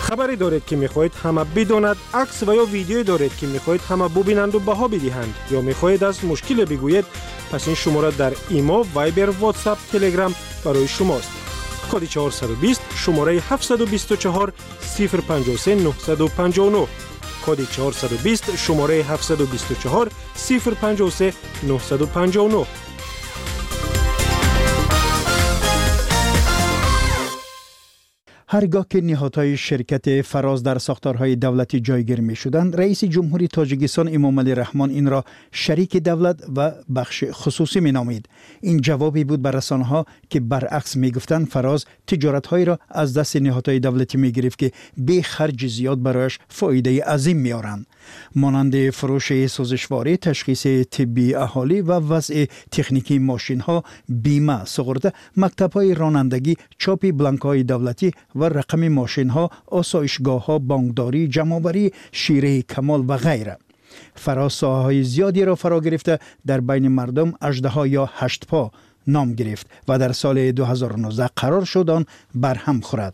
خبری دارید که میخواهید همه بداند، عکس و یا ویدیویی دارید که میخواهید همه ببینند و بها بدهند یا میخواهید از مشکل بگویید، پس این شماره در ایما، وایبر، واتساپ، تلگرام برای شماست. کد 420 شماره 724 053 959. کد 420 شماره 724 053 959. هرگاه که نهادهای شرکت فراز در ساختارهای دولتی جایگیر می شدند، رئیس جمهوری تاجیکستان امامعلی رحمان این را شریک دولت و بخش خصوصی می نامید. این جوابی بود بر رسانه‌ها که برعکس می گفتند فراز تجارت‌هایی را از دست نهادهای دولتی می گرفت که بی خرج زیاد برایش فایده عظیم می آورند، مانند فروش سوزشواری، تشخیص طبی اهالی و وضع تکنیکی ماشین‌ها، بیمه، سقرده، مکتب‌های رانندگی، چاپ بلانک‌های دولتی و رقم ماشین‌ها، آسایشگاه‌ها، بانکداری، جمع‌آوری، شیره کمال و غیره. فراز ساحه‌های زیادی را فرا گرفته در بین مردم اژدها یا 8 پا نام گرفت و در سال 2019 قرار شد آن برهم خورد.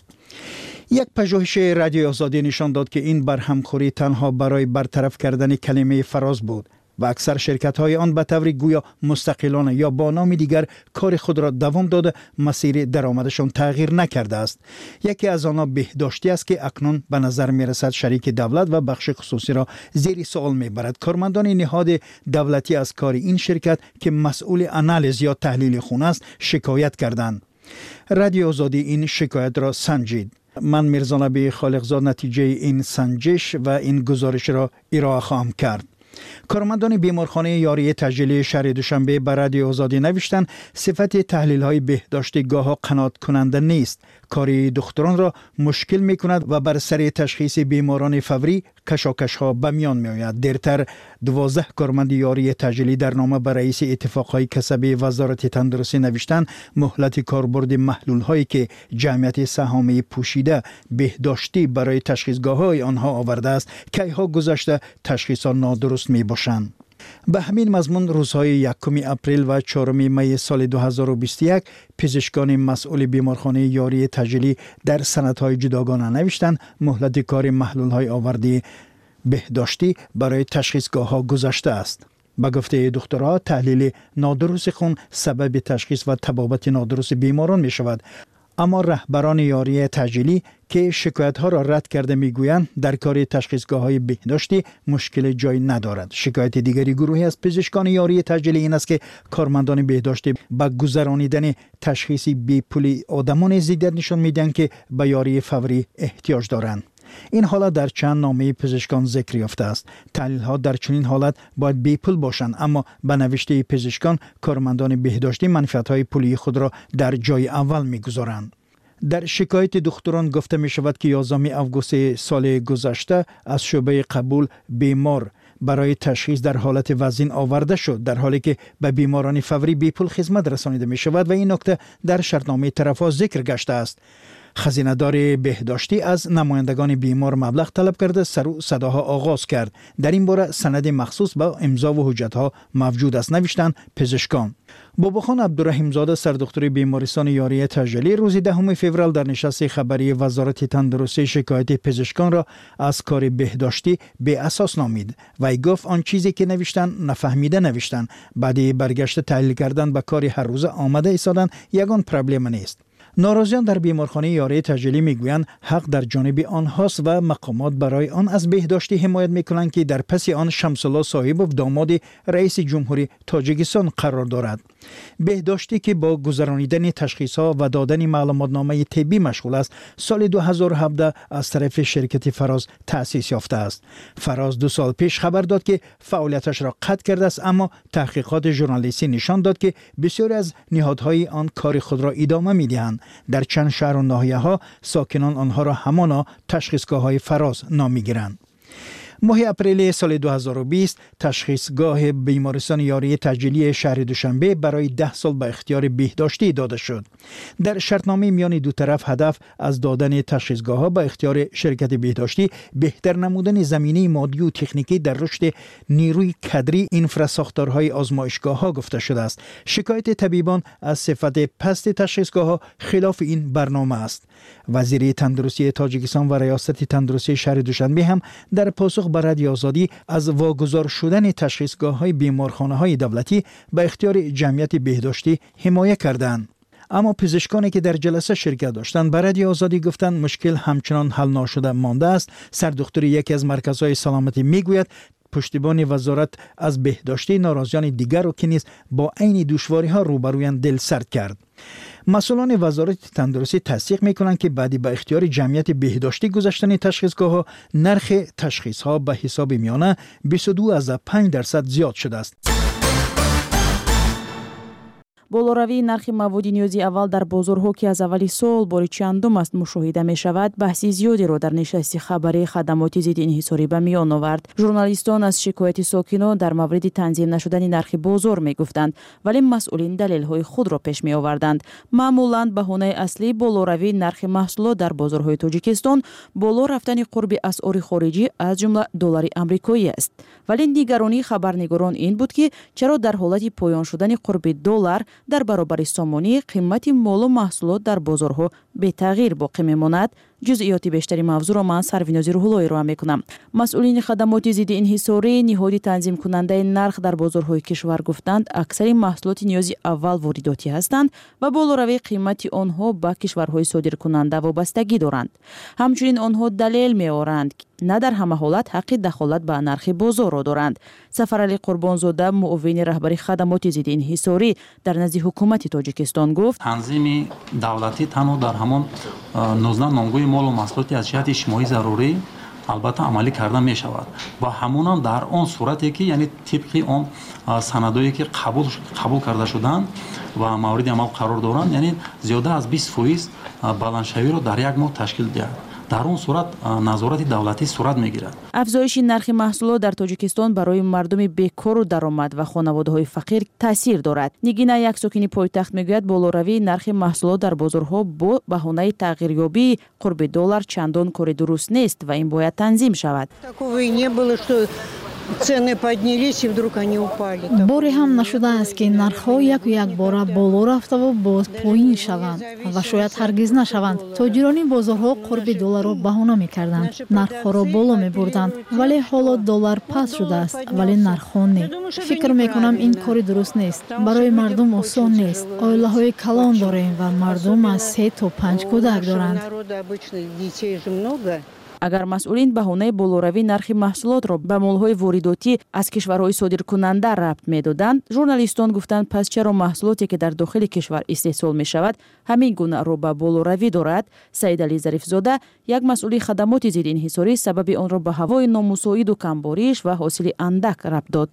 یک پژوهش رادیو آزادی نشان داد که این برهمخوری تنها برای برطرف کردن کلمه فراز بود و اکثر شرکت‌های آن به طور گویا مستقلانه یا با نام دیگر کار خود را دوام داده، مسیر درآمدشان تغییر نکرده است. یکی از آنها بهداشتی است که اکنون به نظر می‌رسد شریک دولت و بخش خصوصی را زیر سوال می‌برد. کارمندان نهاد دولتی از کار این شرکت که مسئول آنالیز یا تحلیل خون است شکایت کردند. رادیو آزادی این شکایت را سنجید. من میرزا نبی خالقزاد نتیجه این سنجش و این گزارش را ارائه خواهم کرد. کارمندان بیمارخانه یاری تجلیلی شهر دوشنبه بر رادیو آزادی نوشتند صفت تحلیل‌های بهداشتی گاه‌ها قناعت کننده نیست. کاری دکتران را مشکل می‌کند و بر سر تشخیص بیماران فوری کشاکش‌ها به میان می‌آید. دیرتر 12 کارمند یاری تجلیلی در نامه به رئیس اتفاق‌های کسبی وزارت تندرستی نوشتند مهلت کاربرد محلول‌هایی که جمعیت سهامی پوشیده بهداشتی برای تشخیصگاه‌های آنها آورده است کی‌ها گذشته تشخیص نادرست می‌باشند. به همین مضمون روزهای 1 اپریل و 4 می سال 2021 پزشکان مسئول بیمارخانه یاری تجلیلی در سندهای جداگانه نوشتند مهلت کار محلول‌های آوردی بهداشتی برای تشخیصگاه‌ها گذشته است. به گفته دکترها تحلیل نادرست خون سبب تشخیص و طبابت نادرست بیماران می شود. اما رهبران یاری تجلیلی که شکایت‌ها را رد کرده می‌گویند در کار تشخیصگاه‌های بهداشتی مشکل جای ندارد. شکایت دیگری گروهی از پزشکان یاری تجلیلی این است که کارمندان بهداشتی با گذرانیدن تشخیص بی‌پولی آدمان زیادت نشان می‌دهند که به یاری فوری احتیاج دارند. این حالت در چند نامه پزشکان ذکر یافته است. تحلیل‌ها در چنین حالت باید بی‌پول باشند، اما به نوشته پزشکان کارمندان بهداشتی منفعت‌های پولی خود را در جای اول می‌گذارند. در شکایت دکتران گفته می شود که 11 آگوست سال گذشته از شعبه قبول بیمار برای تشخیص در حالت وزین آورده شد، در حالی که به بیماران فوری بی‌پول خدمت رسانیده می شود و این نکته در شرطنامه طرف‌ها ذکر گشته است. خزینه‌دار بهداشتی از نمایندگان بیمار مبلغ طلب کرده سر و صداها آغاز کرد. در این باره سند مخصوص با امضا و حجت‌ها موجود است، نوشتند پزشکان. باباخان عبدالرحیم زاده سردکتر بیمارستان یاری تجلی روز 10 فوریه در نشست خبری وزارت تندرستی شکایت پزشکان را از کار بهداشتی به اساس نامید و ای گفت آن چیزی که نوشتن نفهمیده نوشتن، بعدی برگشت تحلیل کردن به کار هر روز آمده ایستادن یگان پرابلم نیست. ناراضیان در بیمارخانه یاری تجلی میگویند حق در جانب آنهاست و مقامات برای آن از بهداشتی حمایت میکنند که در پس آن شمس الله صاحبوف داماد رئیس جمهوری تاجیکستان قرار دارد. بهداشتی که با گذرانیدن تشخیص‌ها و دادن معلوماتنامه طبی مشغول است، سال 2017 از طرف شرکت فراز تأسیس یافته است. فراز 2 سال پیش خبر داد که فعالیتش را قطع کرده است، اما تحقیقات ژورنالیستی نشان داد که بسیاری از نهادهای آن کار خود را ادامه می‌دهند. در چند شهر و ناحیه‌ها ساکنان آنها را همانا تشخیصگاه‌های فراز نام می‌گیرند. ماه اپریل سال 2020 تشخیصگاه بیمارستان یاری تجلی شهر دوشنبه برای 10 سال به اختیار بهداشتی داده شد. در شرطنامه میان دو طرف هدف از دادن تشخیصگاه‌ها به اختیار شرکت بهداشتی بهتر نمودن زمینه مادی و تکنیکی در رشد نیروی کادری اینفراساختارهای آزمایشگاه‌ها گفته شده است. شکایت طبیبان از صفت پست تشخیصگاه‌ها خلاف این برنامه است. وزیر تندرستی تاجیکستان و ریاست تندرستی شهر دوشنبه هم در پاسخ به رادیو آزادی از واگذار شدن تشخیصگاه‌های بیمارخانه‌های دولتی به اختیار جمعیت بهداشتی حمایت کردند. اما پزشکانی که در جلسه شرکت داشتند به رادیو آزادی گفتند مشکل همچنان حل نشده مانده است. سردختر یکی از مرکزهای سلامتی میگوید پشتیبان وزارت از بهداشتی ناراضیان دیگر را که نیز با عین دشواری‌ها روبرویان دلسرد کرد. مسئولان وزارت تندرستی تصدیق می‌کنند که بعدی به اختیار جمعیت بهداشتی گذاشتن تشخیصگاه‌ها نرخ تشخیص‌ها به حساب میانه 22.5% زیاد شده است. болоравии нархи маводи ниёзи аввал дар бозорҳо ки аз аввали сол бори чандум аст мушоҳида мешавад баҳси зиёдеро дар нишасти хабарии хадамоти зидди инҳисорӣ ба миён овард. журналистон аз шикояти сокинон дар мавриди танзим нашудани нархи бозор мегуфтанд, вале масъулин далелҳои худро пеш меоварданд. маъмулан баҳонаи аслии болоравии нархи маҳсулот дар бозорҳои тоҷикистон боло рафтани қурби асъори хориҷӣ аз ҷумла доллари амрикоӣ аст. вале нигаронии хабарнигорон ин буд ки чаро дар ҳолати поён шудани қурби доллар дар баробари сомонӣ қимати молу маҳсулот дар бозорҳо бетағйир боқӣ мемонад. ҷузъиёти бештари мавзӯъро ман сарвинози рӯҳуллоӣ роа мекунам. масъулини хадамоти зидди инҳисорӣ ниҳоди танзимкунандаи нарх дар бозорҳои кишвар гуфтанд аксари маҳсулоти ниёзи аввал воридотӣ ҳастанд ва болоравии қимати онҳо ба кишварҳои содиркунанда вобастагӣ доранд. ҳамчунин онҳо далел меоранд на дар ҳама ҳолат ҳаққи дахолат ба нархи бозорро доранд. сафарали қурбонзода муовини раҳбари хадамоти зидди инҳисорӣ дар назди ҳукумати тоҷикистон гуфт танзими давлатӣ танҳо дар ҳамон 19 номгӯи молу маҳсулоти аз ҷиҳати ижтимоӣ зарурӣ албатта амалӣ карда мешавад ва ҳамонам дар он сурате ки яъне тибқи он санадое ки қабул карда шуданд ва мавриди амал қарор доранд яъне зиёда аз 20% баландшавиро дар як моҳ ташкил диҳад. дар он сурат назорати давлатӣ сурат мегирад. афзоиши нархи маҳсулот дар тоҷикистон барои мардуми бекору даромад ва хонаводаҳои фақир таъсир дорад. нигина як сокини пойтахт мегӯяд болоравии нархи маҳсулот дар бозорҳо бо баҳонаи тағйирёбии қурби доллар чандон кори дуруст нест ва ин бояд танзим шавад. цены поднялись и вдруг они упали. боре ҳам нашудааст ки нархҳо якбора боло рафтаву боз поин шаванд ва шояд ҳаргиз нашаванд. тоҷирони бозорҳо қурби долларро баҳона мекарданд, нархҳоро боло мебурданд, вале ҳоло доллар паст шудааст, вале нархҳо не. фикр мекунам ин кори дуруст нест. барои мардум осон нест. оилаҳои калон дорем ва мардум аз 3 то 5 кӯдак доранд. агар масъулин баҳонаи болоравии нархи маҳсулотро ба молҳои воридотӣ аз кишварҳои содиркунанда рабт медоданд, журналистон гуфтанд пас чаро маҳсулоте ки дар дохили кишвар истеҳсол мешавад ҳамин гуна роборавӣ дорад. Саидали Зарифзода, як масъули хадамоти зидди инҳисорӣ, сабаби онро ба ҳавои номусоиду камбориш ва ҳосили андак рабт дод.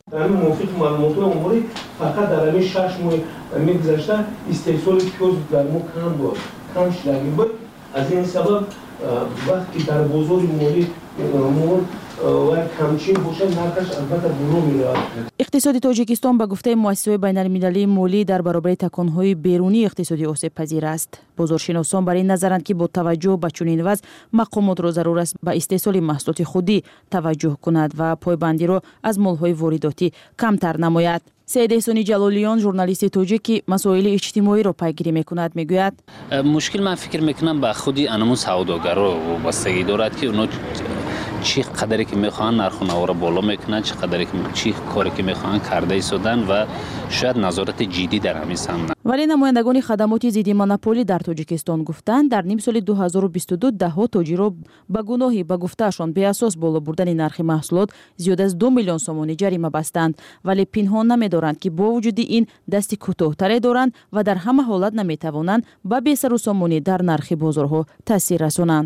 фақат дар ҳамин 6 моҳ мегузашта истеҳсоли пиёз дар мо кам шудагӣ буд. аз ин сабаб вақти дар бозори молӣ мол ва камчин бошад нархаш албатта боло меравад. иқтисоди тоҷикистон ба гуфтаи муассисаҳои байналмилалии молӣ дар баробари таконҳои берунии иқтисодӣ осебпазир аст. бозоршиносон бар ин назаранд ки бо таваҷҷӯҳ ба чунин вазъ мақомотро зарур аст ба истеҳсоли маҳсулоти худӣ таваҷҷӯҳ кунад ва пойбандиро аз молҳои воридотӣ камтар намояд. саид эҳсони ҷалолиён, журналисти тоҷик ки масоили иҷтимоиро пайгирӣ мекунад, мегӯяд мушкил ман фикр мекунам ба худи анамун савдогаро вобастагӣ дорад ки оно чӣ қадаре ки мехоҳанд нархунаворо боло мекунанд, чӣ коре ки мехоҳанд карда истодан ва шояд назорати ҷиддӣ дар ҳамин самт. вале намояндагони хадамоти зидди монополӣ дар тоҷикистон гуфтанд дар нимсоли 2022 даҳҳо тоҷиро ба гуноҳи ба гуфтаашон беасос боло бурдани нархи маҳсулот зиёда аз 2 миллион сомонӣ ҷарима бастанд, вале пинҳон намедоранд ки бо вуҷуди ин дасти кӯтоҳтаре доранд ва дар ҳама ҳолат наметавонанд ба бесарусомонӣ дар нархи бозорҳо таъсир расонанд.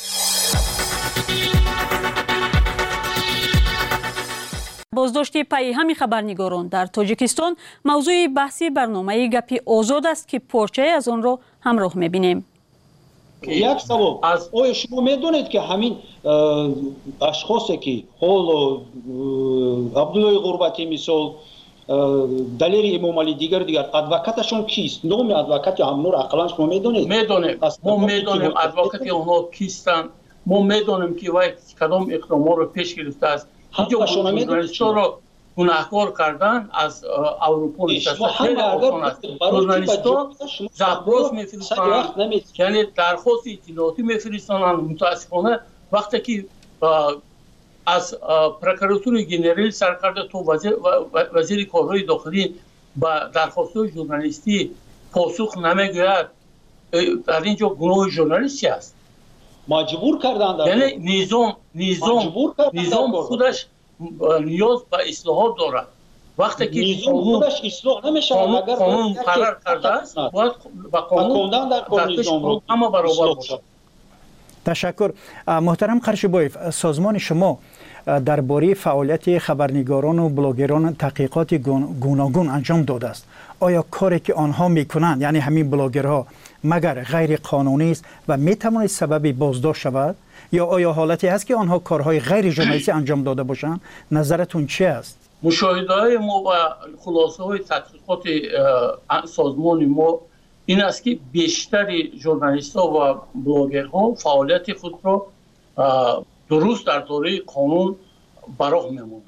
боздошти пайҳами хабарнигорон дар тоҷикистон мавзӯи баҳси барномаи гапи озод аст ки порчае аз онро ҳамроҳ мебинем. як савол оя шумо медонед ки ҳамин ашхосе ки ҳоло абдуллои ғурбатӣ мисол далери эмомалӣ дигар адвокаташон кист? номи адвокати ҳамнур ақалан шумо медонед? мо медонем адвокати онҳо кистанд. мо медонем ки вай кадом иқдоморо пеш гирифтааст. گناهکار کردن از اروپا نشسته خیلی آسان است. ژورنالیست‌ها زبراس میفرستند، یعنی درخواست اطلاعاتی میفرستند. متاسفانه وقتی که از پروکراتور گنرال سرکرده تو وزیر کارهای داخلی با درخواست‌های ژورنالیستی پاسخ نمیگوید، در اینجا گناه ژورنالیستی است. مجبور کردند، یعنی نظام خودش نیاز به اصلاحات دارد. وقتی که نظام خودش اصلاح نمیشه، اگر قانون قرار کرده است باید با قانون در نظام همه برابر باشد. تشکر. محترم قرشبایف، سازمان شما درباره فعالیت خبرنگاران و بلاگران تحقیقات گوناگون انجام داده است. آیا کاری که آنها میکنند، یعنی همین بلاگرها، مگر غیر قانونی است و میتواند سبب بازداشت شود، یا آیا حالتی هست که آنها کارهای غیر ژورنالیستی انجام داده باشند؟ نظرتون چه است؟ مشاهده‌های ما و خلاصه‌های تحقیقات سازمان ما این است که بیشتر ژورنالیست‌ها و بلاگرها فعالیت خود را درست در دایره قانون براه می‌مانند.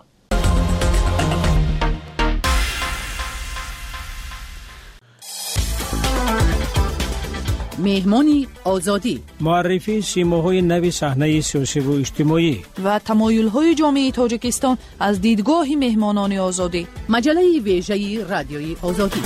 مهمانی آزادی، معرفی سیماهای نوی صحنه سیاسی و اجتماعی و تمایل‌های جامعه تاجیکستان از دیدگاه مهمانان آزادی. مجله ویژه رادیوی آزادی.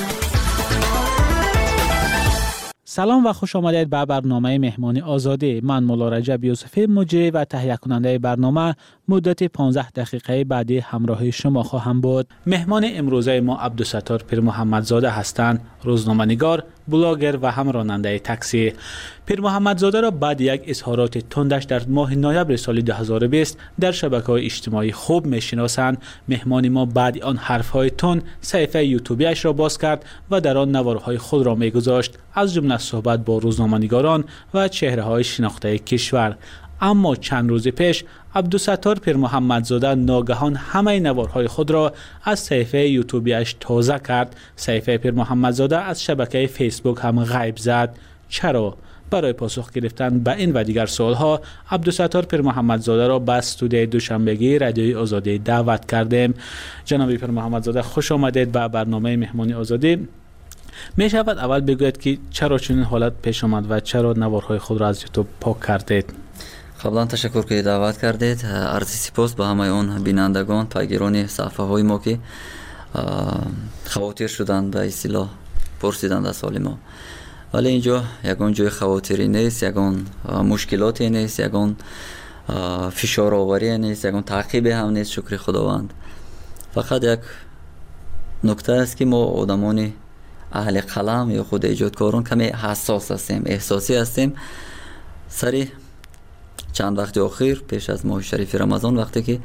سلام و خوش آمدید به برنامه مهمانی آزادی. من مولا رجب یوسفی مجری و تهیه کننده برنامه مدت 15 دقیقه بعدی همراه شما خواهم بود. مهمان امروزه ما عبدالستار پیر محمدزاده هستند، روزنامه‌نگار، بلاگر و هم راننده تاکسی. پیر محمدزاده را بعد یک اظهارات تندش در ماه نوامبر سال 2020 در شبکه‌های اجتماعی خوب می‌شناسند. مهمان ما بعد آن حرف‌های تند صفحه یوتیوبیش را باز کرد و در آن نوارهای خود را می‌گذاشت، از جمله صحبت با روزنامه‌نگاران و چهره‌های شناخته کشور. اما چند روز پیش عبدالستار پیر محمدزاده ناگهان همه نوارهای خود را از صفحه یوتیوبیش تازه کرد. صفحه پیر محمدزاده از شبکه فیسبوک هم غیب زد. چرا؟ برای پاسخ گرفتن به این و دیگر سوالها عبدالستار پیر محمدزاده را به استودیوی دوشنبگی رادیوی آزادی دعوت کردیم. جناب پیر محمدزاده، خوش آمدید به برنامه مهمانی آزادی. می شود اول بگویید که چرا چنین حالت پیش آمد و چرا نوارهای خود را از یوتیوب پاک کردید؟ قبلا تشکر که دعوت کردید. عرض سپاس به همه اون بینندگان، پیگیران صفحه های ما که خواطر شدند، به اصطلاح پرسیدند از حال ما. ولی اینجا یگان جای خواطری نیست، یگان مشکلاتی نیست، یگان فشار آوری نیست، یگان تعقیب هم نیست، شکر خداوند. فقط یک نکته است که ما آدمان اهل قلم یا خود ایجادکاران کمی حساس هستیم، احساسی هستیم. سری چند وقت اخیر پیش از ماه شریف رمضان، وقتی که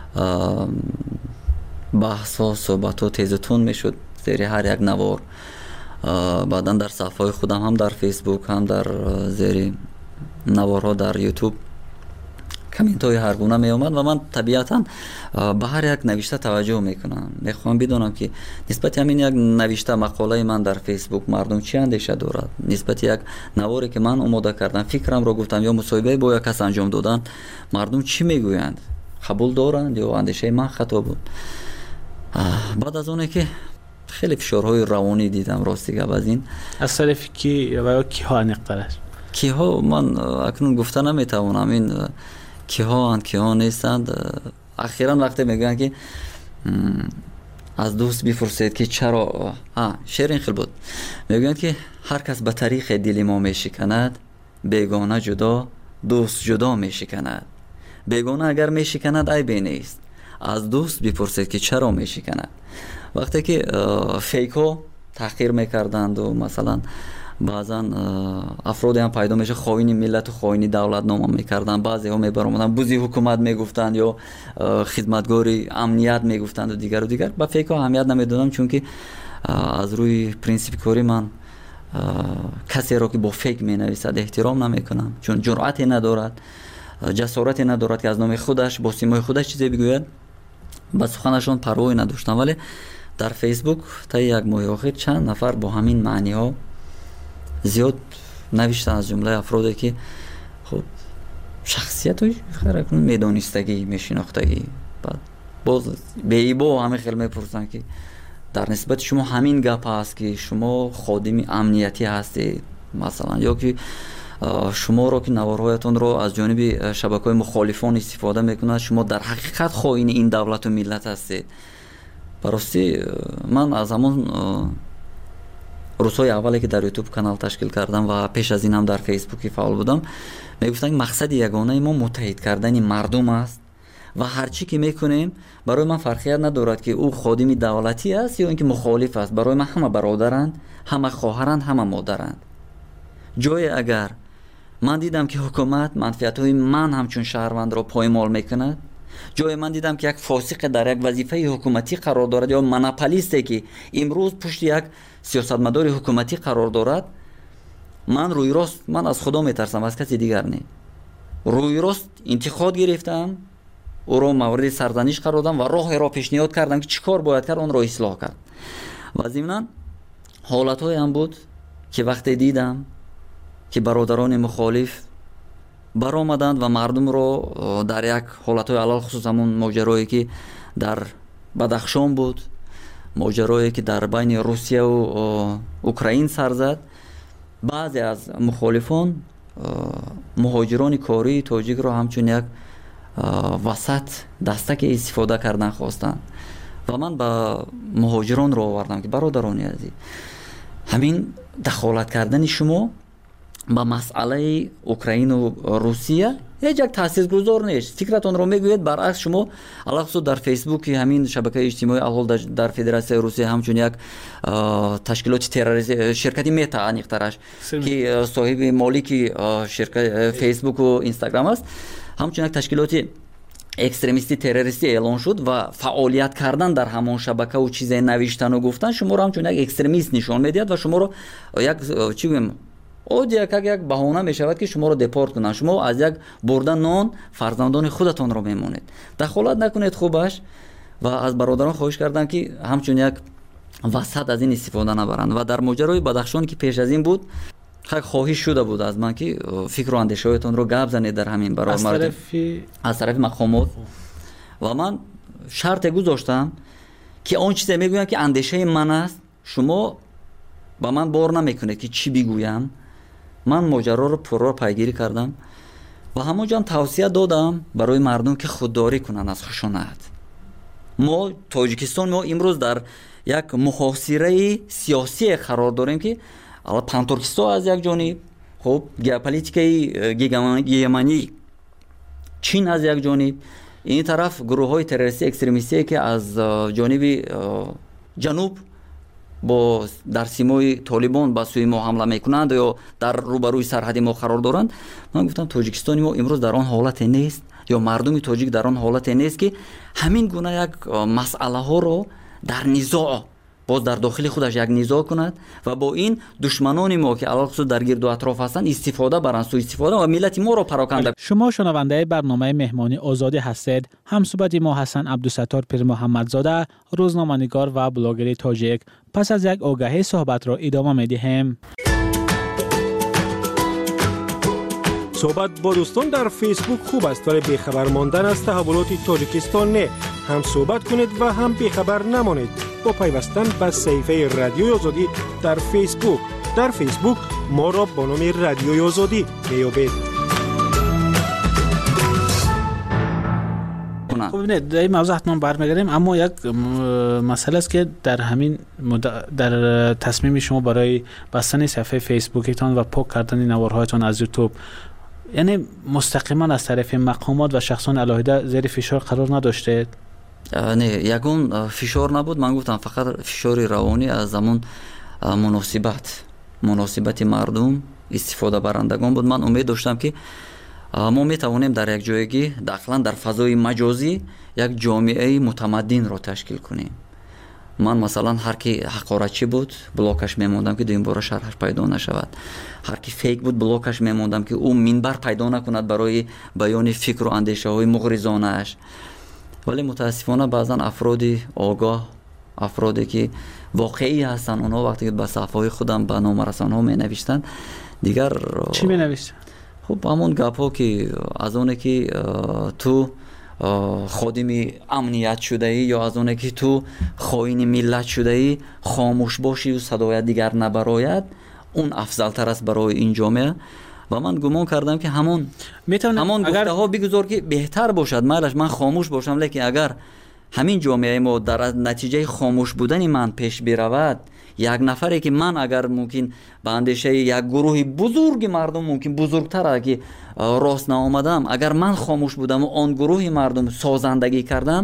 بحث ها صحبت ها تیز و تند میشد زیر هر یک نوار، بعدا در صفحه خودم هم در فیسبوک هم در زیر نوارها در یوتیوب کامنت های هر گونه می اومد و من طبیعتا به هر یک نوشته توجه میکنم. میخوام بدونم که نسبت همین یک نوشته مقاله من در فیسبوک مردم چی اندیشه دارد، نسبت یک نواری که من آماده کردم، فکرم رو گفتم یا مصاحبه با یک کس انجام دادن، مردم چی میگویند، قبول دارند یا اندیشه من خطا بود. بعد از اونه که خیلی فشارهای روانی دیدم، راستی گپ از این از طرف کی و کی ها نقطه‌اش کی ها من اکنون گفته نمیتوانم. این کی ها اند کی ها نیستند. اخیراً وقتی میگن که از دوست بپرسید که چرا، شعر این خیلی بود، میگن که هر کس به طریق دل ما میشکند، بیگانه جدا دوست جدا میشکند. بیگانه اگر میشکند عیبی نیست، از دوست بپرسید که چرا میشکند. وقتی که فیک ها تحقیر میکردند و مثلا بعضا افرادی هم پیدا میشه خائن ملت و خائن دولت نام میکردن، بعضی ها میبرامدن بوزی حکومت میگفتند یا خدمتگاری امنیت میگفتند و دیگر. با فیک ها اهمیت نمیدادم، چون که از روی پرینسیپ کاری من کسی را که با فیک مینویسد احترام نمیکنم، چون جرأتی ندارد، جسارتی ندارد که از نام خودش با سیمای خودش چیزی بگوید. با سخنشان پروایی نداشتم. ولی در فیسبوک تا یک ماه اخیر چند نفر با همین معنی ها زیاد نوشتن، از جمله افرادی که خب شخصیت های خیرکنون میدانستگی، میشناختگی، بعد باز بی‌با همه خیلی میپرسن که در نسبت شما همین گپ هست که شما خادم امنیتی هستید مثلا، یا که شما رو که نوارهایتون رو از جانب شبکه‌های مخالفان استفاده میکنند، شما در حقیقت خائن این دولت و ملت هستید. براستی من از همون روزهای اولی که در یوتیوب کانال تشکیل کردم و پیش از این هم در فیسبوک فعال بودم، میگفتن مقصد یگانه ما متحد کردن مردم است و هرچی که میکنیم برای من فرقیت ندارد که او خادم دولتی است یا اینکه مخالف است. برای من همه برادرند، همه خواهرند، همه مادرند. جای اگر من دیدم که حکومت منفعت‌های من همچون شهروند را پایمال میکند، جای من دیدم که یک فاسق در یک وظیفه حکومتی قرار دارد یا مناپولیستی که امروز پشت یک سیاستمدار حکومتی قرار دارد، من روی راست من از خدا میترسم، از کسی دیگر نه. روی راست انتقاد گرفتم، او را مورد سرزنش قرار دادم و راه را پیشنهاد کردم که چیکار باید کرد، اون را اصلاح کرد. و ضمناً حالت‌های هم بود که وقتی دیدم که برادران مخالف برآمدند و مردم رو در یک حالت‌های علل خصوص همون ماجرایی که در بدخشان بود، ماجرایی که در بین روسیه و اوکراین سر زد، بعضی از مخالفان مهاجران کاری تاجیک رو همچون یک وسط دستک استفاده کردن خواستن و من با مهاجران رو آوردم که برادران عزیز، همین دخالت کردن شما با مسئله اوکراین و روسیه هیچ یک تاثیرگذار نیست. فکرتون رو میگوید برعکس شما علاوه در فیسبوک همین شبکه اجتماعی الحال در فدراسیون روسیه همچون یک تشکیلات تروریستی شرکتی متا انیقترش که صاحب مالک شرکت فیسبوک و اینستاگرام است، همچون یک تشکیلات اکستریمیستی تروریستی اعلان شد و فعالیت کردن در همان شبکه و چیزای نوشتن و گفتن شما رو همچون یک اکستریمیست نشان میدهد و شما رو یک چی بگم او یک بهانه می شود که شما رو دپورت کنند. شما از یک بردن نان فرزندان خودتان رو میمونید. دخالت نکنید خوبش و از برادران خواهش کردم که همچون یک وسط از این استفاده نبرند. و در ماجرای بدخشان که پیش از این بود خواهش شده بود از من که فکر و اندیشه‌هایتان رو گپ زنید در همین برابر از طرف مقامات و من شرط گذاشتم که اون چیزی میگویم که اندیشه من است، شما با من بار نمیکنید که چی بگویم. من ماجرا رو پررو پیگیری کردم و همونجا هم توصیه دادم برای مردم که خودداری کنن از خشونت. ما تاجیکستان ما امروز در یک محاصره سیاسی قرار داریم که پانترکیستان از یک جانب، خب ژئوپلیتیکای گیمانی چین از یک جانب، این طرف گروه های تروریستی اکستریمیستی که از جانب جنوب با در سیمای طالبان به سوی ما حمله میکنند یا در روبروی سرحد ما قرار دارند. من گفتم تاجیکستان ما امروز در آن حالت نیست یا مردم تاجیک در آن حالت نیست که همین گونه یک مسئله ها رو در نزاع باز در داخل خودش یک نزاع کند و با این دشمنان ما که علاوه در گرد و اطراف هستند استفاده برند، سوء استفاده و ملت ما رو پراکنده. شما شنونده برنامه مهمانی آزادی هستید. همصحبت ما حسن عبدالستار پیر محمدزاده، روزنامه‌نگار و بلاگر تاجیک. پس از یک آگهی صحبت را ادامه می‌دهیم. صحبت با دوستان در فیسبوک خوب است ولی بیخبر ماندن از تحولات تاجیکستان نه. هم صحبت کنید و هم بیخبر نمانید با پیوستن به صفحه رادیوی آزادی در فیسبوک. در فیسبوک ما را با نام رادیوی آزادی بیابید. خب ببینید در این موضوع حتما برمیگردیم، اما یک مسئله است که در همین در تصمیم شما برای بستن صفحه فیسبوکتان و پاک کردن نوارهایتان از یوتیوب، یعنی مستقیما از طرف مقامات و شخصان علاهده زیر فشار قرار نداشته؟ نه، یگون فشار نبود. من گفتم فقط فشار روانی از زمان مناسبت مردم استفاده برندگان بود. من امید داشتم که ما میتوانیم در یک جایگی داخلا در فضای مجازی یک جامعه متمدن را تشکیل کنیم. من مثلا هر کی حقارتچی بود بلاکش میموندم که دویم بار شرحش پیدا نشود. هر کی فیک بود بلاکش میموندم که او منبر پیدا نکند برای بیان فکر و اندیشه های مغرضانه اش. ولی متاسفانه بعضا افرادی آگاه، افرادی که واقعی هستن، اونا وقتی که به صفحه خودم به نام رسانه‌ها می نوشتن دیگر چی می نوشتن؟ خب همون گپ ها که از اون که تو خادم امنیت شده ای یا از اونه که تو خائن ملت شده ای خاموش باشی و صدای دیگر نبراید، اون افضل تر است برای این جامعه. و من گمان کردم که همون گفته ها بگذار که بهتر باشد، مالش من خاموش باشم، لیکن اگر همین جامعه ما در نتیجه خاموش بودن من پیش برود، یک نفری که من اگر ممکن به اندیشه یک گروه بزرگ مردم ممکن بزرگتر که راست نآمدم، اگر من خاموش بودم و آن گروه مردم سازندگی کردم،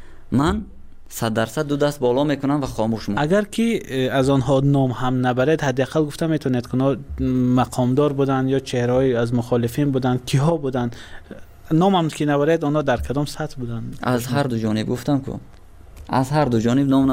من 100% دو دست بالا میکنم و خاموش میکنم. اگر که از آنها نام هم نبرد، حداقل گفتم میتونید که مقامدار بودن یا چهره‌ای از مخالفین بودن، کیها بودن، نام هم که نبرد آنها در کدام سطح بودن؟ از هر دو جانب گفتم که از هر دو جانب نام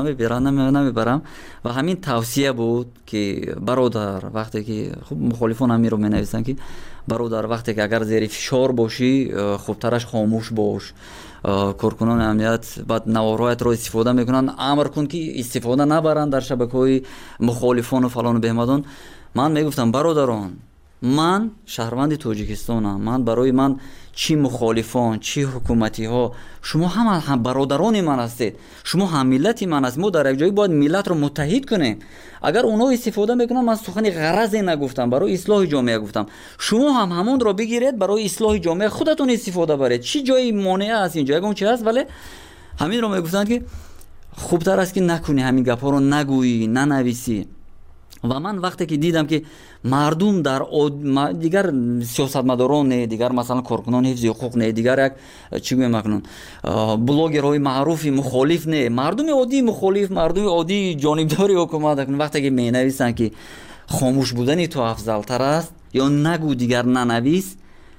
نمیبرم و همین توصیه بود که برادر وقتی که خب مخالفان هم رو مینویسن که برادر وقتی که اگر زیر فشار باشی خوبترش خاموش باش. کارکنان امنیت بعد نوارایت رو استفاده میکنن، امر کن که استفاده نبرن در شبکه‌های مخالفان و فلان و بهمدان. من میگفتم برادران، من شهروند تاجیکستانم، من برای من چی مخالفان چی حکومتی ها، شما هم برادران من هستید، شما هم ملت من هستید. ما در یک جایی باید ملت رو متحد کنیم. اگر اونها استفاده میکنن، من سخن غرضی نگفتم، برای اصلاح جامعه گفتم، شما هم همون رو بگیرید برای اصلاح جامعه خودتون استفاده برید. چی جایی مانع است اینجا اون چی هست، ولی همین رو میگفتن که خوبتر است که نکنی، همین گپا رو نگویی، ننویسی. و من وقتی که دیدم که مردم در دیگر سیاستمداران نه، دیگر مثلا کارکنان حفظ حقوق نه، دیگر یک چی میگم مکنون بلاگرهای معروف مخالف نه، مردم عادی مخالف، مردم عادی جانبداری حکومت کنن، وقتی که مینویسن که خاموش بودن تو افضل تر است یا نگو دیگر ننویس،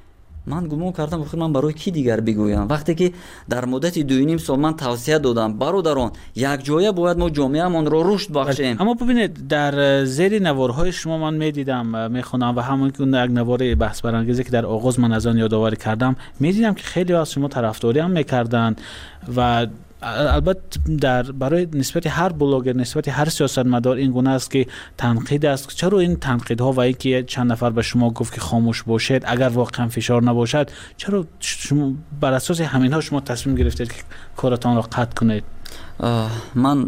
من گمان کردم من برای کی دیگر بگویم. وقتی که در مدت 2.5 سال من توصیه دادم برادران یک جایه باید ما جامعه‌مان رو رشد بخشیم. اما ببینید در زیر نوارهای شما من میدیدم میخونم و همون که یک نوار بحث برانگیزی که در آغاز من از آن یادآوری کردم، میدیدم که خیلی از شما طرفداری هم میکردن و البته برای نسبت هر بلاگر، نسبت هر سیاستمدار این گونه است که تنقید است. چرا این تنقیدها و اینکه چند نفر به شما گفت که خاموش باشید اگر واقعا فشار نباشد، چرا شما بر اساس همینها شما تصمیم گرفتید که کارتان را قطع کنید؟ من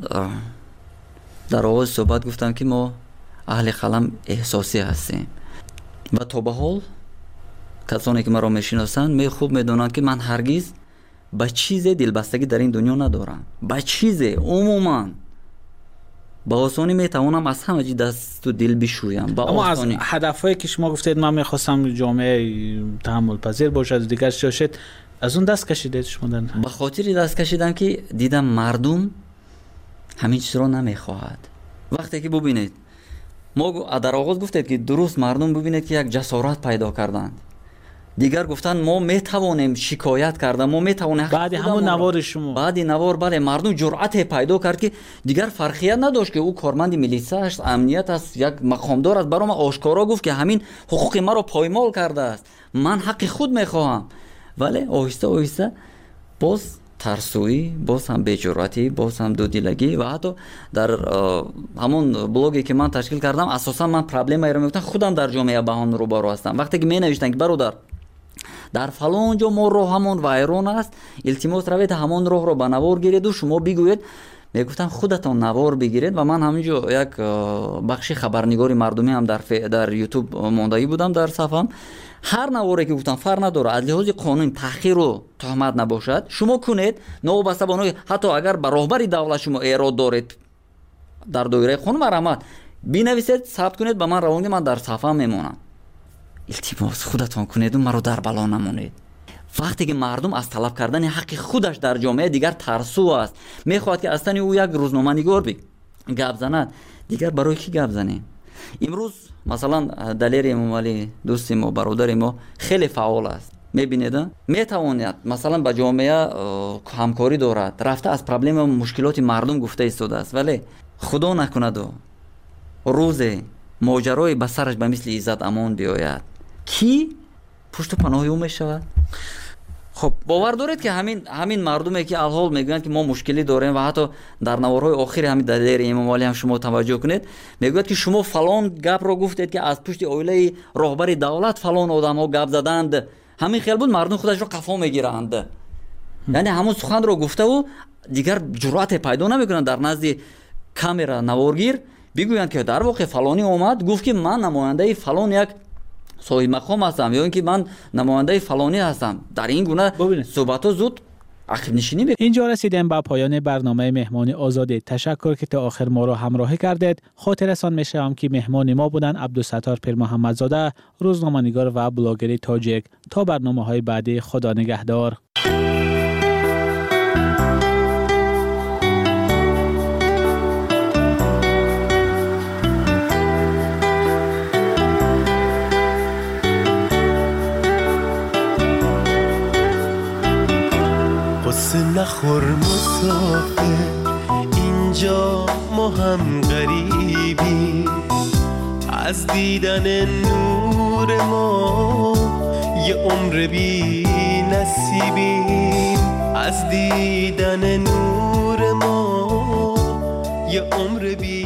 در آغاز صحبت گفتم که ما اهل قلم احساسی هستیم و تا به حال کسانی که مرا میشناسند خوب میدونند که من هرگز با چیز دلبستگی در این دنیا ندارم. با چیز عموما با آسانی میتوانم از همه چیز دست و دل بشویم. اما از هدفهایی که شما گفتید من میخواستم جامعه تحمل پذیر باشد دیگر شاشد، از اون دست کشیدید شما؟ به خاطر دست کشیدم که دیدم مردم همین چیز رو نمیخواهد. وقتی که ببینید ما در آغاز گفتید که درست مردم ببینید که یک جسارت پیدا کردند، دیگر گفتن ما میتوانیم شکایت کردن، ما میتوانیم بعد همون نوار شما، بعد نوار بله مردم جرأت پیدا کرد که دیگر فرقیت نداشت که او کارمند میلیسا است، امنیت است، یک مقامدار است، برام آشکارا گفت که همین حقوق ما رو پایمال کرده است، من حق خود میخواهم. ولی آهسته آهسته باز ترسویی، باز هم بی‌جرأتی، باز هم دودیلگی و حتی در همون بلاگی که من تشکیل کردم اساسا من پرابلمی رو میگفتم خودم در جامعه با آن رو برو هستم. وقتی که می نوشتن که برادر در فلان جا ما راه همون وایران است، التماس روید همون راه رو به نوار گیرید و شما بگویید، میگفتم خودتان نوار بگیرید. و من همینجا یک بخش خبرنگاری مردمی هم در یوتیوب ماندگی بودم در صفحم، هر نواری که گفتم فرق نداره از لحاظ قانون تحقیر و تهمت نباشد شما کنید، نوبسته بانوی حتی اگر به راهبری دولت شما ایراد دارید در دایره قانون مرامت بنویسید ثبت کنید به من روانگی، من در صفحه میمونم. التماس خودتان کنید و مرا در بلا نمونید. وقتی که مردم از طلب کردن حق خودش در جامعه دیگر ترسو است، میخواد که اصلا او یک روزنامه‌نگار گپ زند، دیگر برای کی گپ زنیم؟ امروز مثلا دلیر امامعلی دوست ما برادر ما خیلی فعال است، میبینید میتواند مثلا با جامعه همکاری دارد، رفته از پرابلم و مشکلات مردم گفته ایستاده است، ولی خدا نکند و روز ماجرای به سرش به مثل عزت امان بیاید کی پشت و پناه او میشود؟ خب باور دارید که همین مردمی که الحال میگن که ما مشکلی داریم و حتی در نوارهای آخر همین دلیر امامعلی هم شما توجه کنید میگوید که شما فلان گپ رو گفتید که از پشت اویله راهبر دولت فلان آدم ها گپ زدند، همین خیال بود مردم خودش رو قفا میگیرند. یعنی همون سخن رو گفته و دیگر جرأت پیدا نمیکنن در نزد کامرا نوارگیر بگویند که در واقع فلانی اومد گفت که من نماینده فلان یک صاحب مقام هستم یا اینکه من نماینده فلانی هستم. در این گونه صحبت زود عقب نشینی میکنه. اینجا رسیدیم به پایان برنامه مهمان آزاد. تشکر که تا آخر ما را همراهی کردید. خاطررسان میشم که مهمان ما بودن عبدالستار پیر محمدزاده، روزنامه‌نگار و بلاگر تاجیک. تا برنامه‌های بعدی، خدا نگهدار. نخور مسافر، اینجا ما هم غریبی، از دیدن نور ما یه عمر بی نصیبیم، از دیدن نور ما یه عمر بی